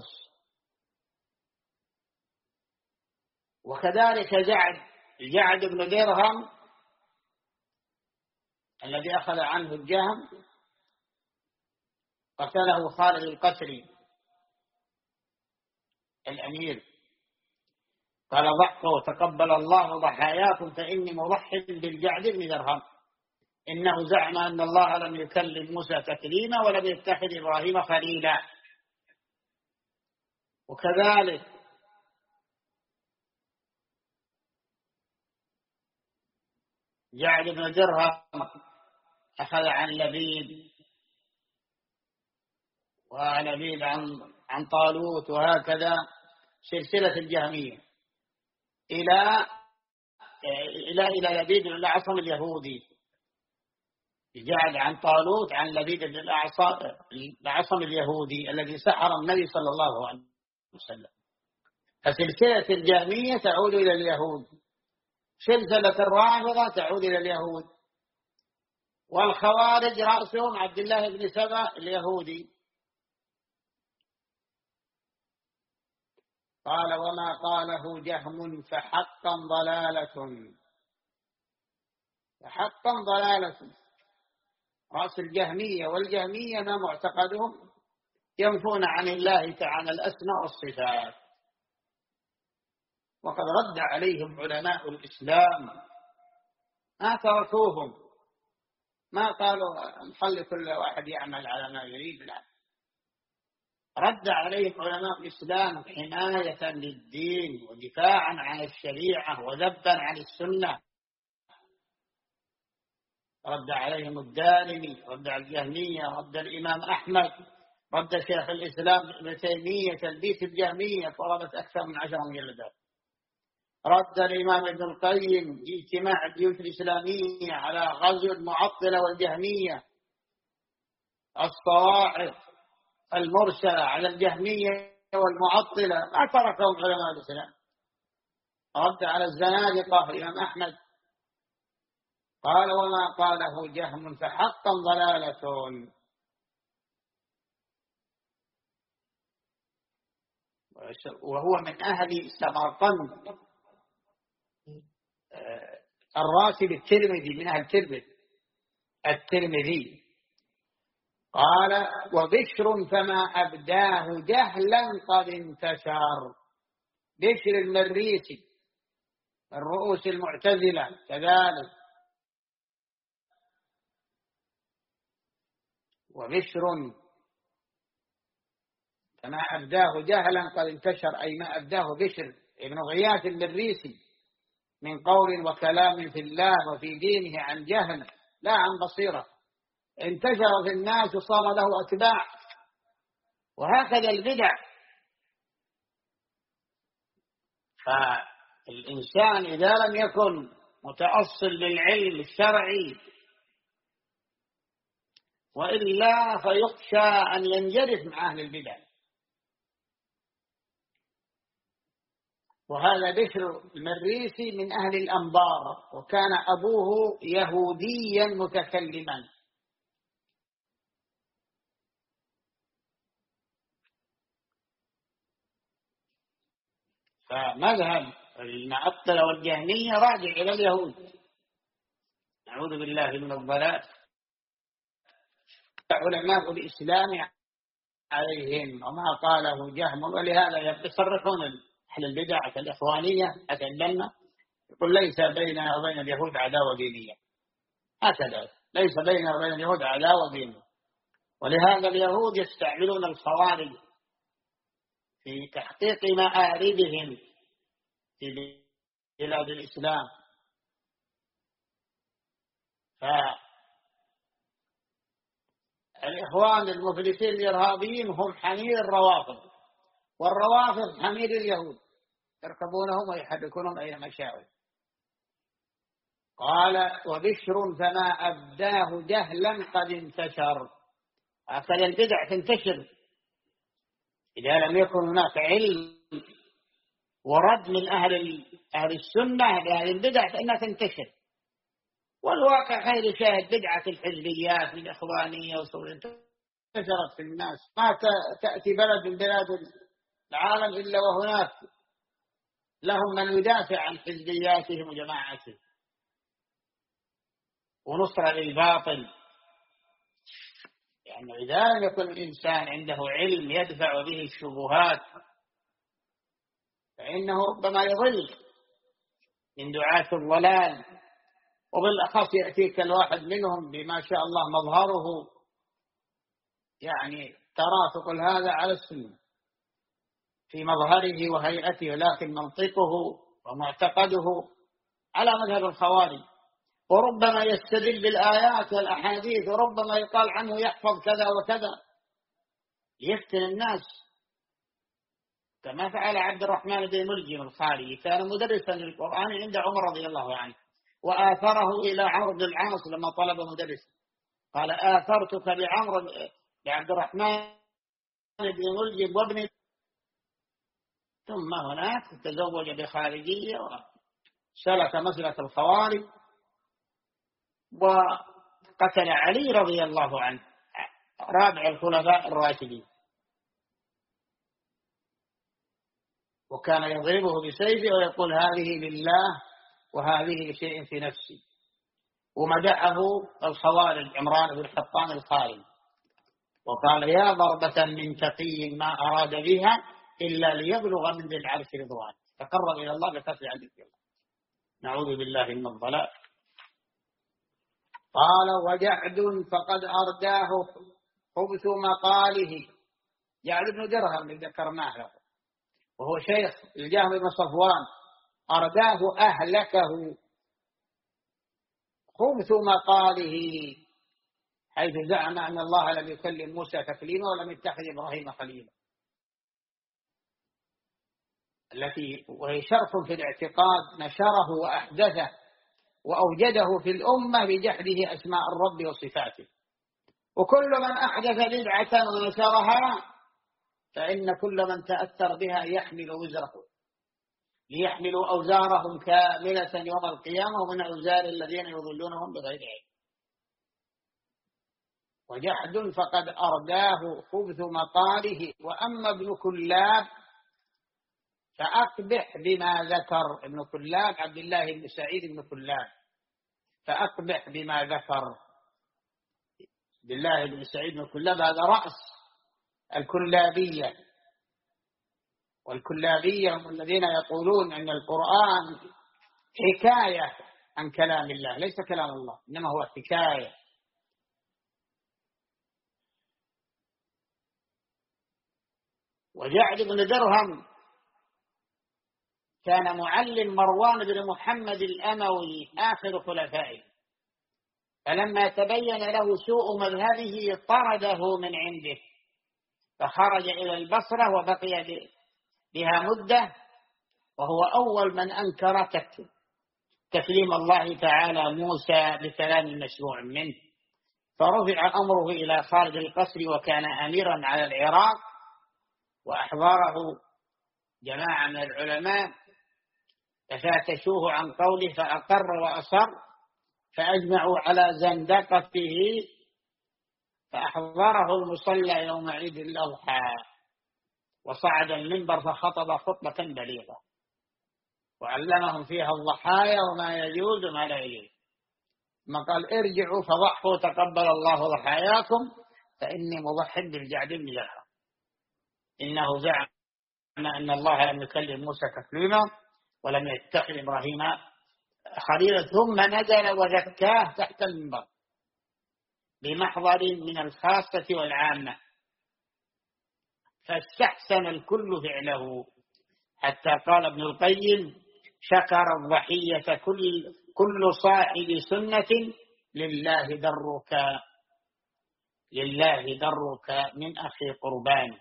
وكذلك جعد جعد بن درهم الذي أخذ عنه الجهم قتله خالد القسري الأمير، قال ضحوا تقبل الله ضحاياكم فإني مضح بالجعد بن درهم، إنه زعم أن الله لم يكلم موسى تكليما ولم يتخذ إبراهيم خليلا. وكذلك جعد بن درهم أخذ عن لبيد، ولبيد عن عن طالوت، وهكذا سلسلة الجهمية إلى إلى إلى لبيد بن الأعصم اليهودي. جعل عن طالوت عن لبيد بن الأعصم اليهودي الذي سحر النبي صلى الله عليه وسلم. فسلسلة الجهمية تعود إلى اليهود، سلسلة الرافضة تعود إلى اليهود، والخوارج رأسهم عبد الله بن سبأ اليهودي. قال وما قاله جهم فحقا ضلالة. فحقا ضلالة رأس الجهمية. والجهمية ما معتقدهم ينفون عن الله تعالى الأسماء والصفات، وقد رد عليهم علماء الإسلام ما تركوهم، ما قالوا نخلي كل واحد يعمل على ما يريد، لا، رد عليهم علماء الإسلام حماية للدين ودفاعا عن الشريعة وذبا عن السنة. رد عليهم الدارمي، رد على الجهمية، رد الإمام أحمد، رد شيخ الإسلام ابن تيمية تلبيس الجهمية طلبت أكثر من عشر مجلدات، رد الإمام ابن القيم اجتماع الجيوش الإسلامية على غزو المعطلة والجهمية، الصواعق المرسلة على الجهمية والمعطلة ما تركهم علماء الإسلام. رد على الزنادقة الإمام أحمد. قال وما قاله جهم فحقا ضلالة. وهو من أهل سمرقند، الراسب الترمذي من أهل الترمذي الترمذي. قال وبشر فما أبداه جهلا قد انتشر. بشر المريسي الرؤوس المعتزلة كذلك. وبشر فما أبداه جهلا قد انتشر، أي ما أبداه بشر ابن غياث المريسي من قول وكلام في الله وفي دينه عن جهل لا عن بصيرة، انتشر في الناس وصار له أتباع. وهكذا البدع. فالإنسان إذا لم يكن متأصل للعلم الشرعي وإلا فيخشى أن ينجرف مع أهل البدع. وهذا بشر المريسي من أهل الأنبار، وكان أبوه يهوديا متكلما. فمذهب المعطلة والجهمية راجع إلى اليهود، نعوذ بالله من الضلال. علماء الإسلام عليهم وما قاله جهم، ولهذا يصرحون أهل البدع كالإخوانية أتكلمنا يقول ليس بيننا وبين اليهود عداوة دينية، هكذا ليس بيننا وبين اليهود عداوة دينية. ولهذا اليهود يستعملون الخوارج في تحقيق مآربهم في بلاد الإسلام. فالإخوان المفلسين الإرهابيين هم حمير الروافض، والروافض حمير اليهود، يركبونهم ويحركونهم أينما شاءوا. قال وبشر فما أبداه جهلا قد انتشر. هكذا البدع تنتشر إذا لم يكن هناك علم ورد من أهل أهل السنة لأهل البدع فإنها تنتشر. والواقع خير شاهد، بدعة الحزبيات الإخوانية انتشرت في الناس. ما تأتي بلد من بلاد العالم إلا وهناك لهم من يدافع عن حزبياتهم وجماعاتهم ونصرة للباطل. يعني إذا لم يكن الإنسان عنده علم يدفع به الشبهات فإنه ربما يضل من دعاة الضلال، وبالأخص يأتيك الواحد منهم بما شاء الله مظهره يعني ترى تقول هذا على السنة في مظهره وهيئته، لكن منطقه ومعتقده على مذهب الخوارج. وربما يستدل بالآيات والأحاديث، وربما يقال عنه يحفظ كذا وكذا ليفتن الناس، كما فعل عبد الرحمن بن ملجم الخارجي، كان مدرسا للقرآن عند عمر رضي الله عنه، وآثره إلى عمرو بن العاص لما طلب مدرسا، قال آثرتك بعمرو بعبد الرحمن بن ملجم وابن. ثم هناك تزوج بخارجية وسلك مسلك الخوارج وقتل علي رضي الله عنه رابع الخلفاء الراشدين، وكان يضربه بسيفه ويقول هذه لله وهذه لشيء في نفسي. ومدحه الخوارج عمران بن الحطان الخارج وقال يا ضربة من تقي ما أراد بها إلا ليبلغ من ذي العرش رضوان، تقرب إلى الله بكثر عن ذكر الله، نعوذ بالله من الضلال. قال وجعد فقد أرداه خبث مقاله. جعد بن درهم اللي ذكرناه له وهو شيخ الجهم بن صفوان، أرداه أهلكه خبث مقاله، حيث زعم أن الله لم يكلم موسى تكليما ولم يتخذ إبراهيم خليلا، التي وهي شرط في الاعتقاد نشره وأحدثه وأوجده في الأمة بجحده أسماء الرب وصفاته. وكل من أحدث بدعة ونشرها فإن كل من تأثر بها يحمل وزره، ليحملوا أوزارهم كاملة يوم القيامة ومن أوزار الذين يضلونهم بغير علم. وجحد فقد أرداه خبث مقاله. وأما ابن كلاب فأقبح بما ذكر. ابن كلاب عبد الله بن سعيد بن كلاب، فأقبح بما ذكر. عبد الله بن سعيد بن كلاب هذا رأس الكلابية، والكلابية هم الذين يقولون أن القرآن حكاية عن كلام الله ليس كلام الله، إنما هو حكاية. وجعد بن درهم كان معلم مروان بن محمد الأموي آخر خلفائه، فلما تبين له سوء مذهبه طرده من عنده، فخرج إلى البصرة وبقي بها مدة، وهو أول من أنكر تكليم الله تعالى موسى بكلام مشروع منه، فرفع أمره إلى خارج القصر، وكان أميرا على العراق، وأحضره جماعة من العلماء ففتشوه عن قوله فأقر وأصر، فأجمعوا على زندقته، فأحضره المصلى يوم عيد الأضحى، وصعد المنبر فخطب خطبة بليغة، وعلمهم فيها الضحايا وما يجوز وما لا يجوز، ما قال ارجعوا فضحوا تقبل الله ضحاياكم فإني مضح بالجعد بن درهم، إنه زعم أن الله لم يكلم موسى تكليما ولم يتخذ إبراهيم خليلا، ثم نزل وزكاه تحت المنبر بمحضر من الخاصة والعامة، فاستحسن الكل فعله، حتى قال ابن القيم شكر الضحية كل, كل صاحب سنة لله درك لله درك من أخي قربان،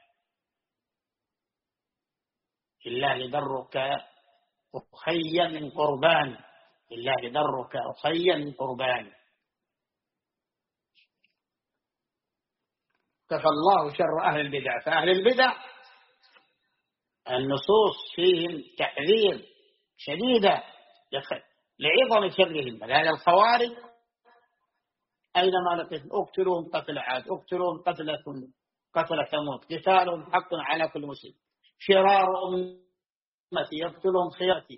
لله درك أخي من قربان، لله درك أخي من قربان. كفى الله شر أهل البدع، فأهل البدع النصوص فيهم تحذير شديدة لعظم شرهم، هذا الخوارج أينما لقيتم اقتلوهم قتل عاد، اقتلوهم قتل قتل ثمود، قتالهم حق على كل مسلم، شرار أمتي يقتلهم خيرتي.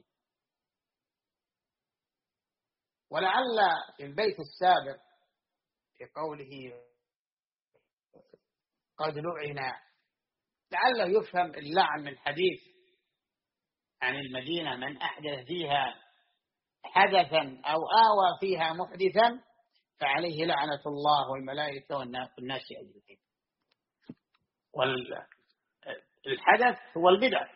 ولعل في البيت السابق في قوله قد لعن، لعله يفهم اللعن من حديث عن المدينة من أحدث فيها حدثا أو آوى فيها محدثا فعليه لعنة الله والملائكة والناس أجمعين. والحدث هو البدع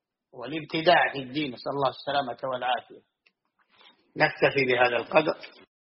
والابتداع في الدين، نسأل الله السلامة والعافية. نكتفي بهذا القدر.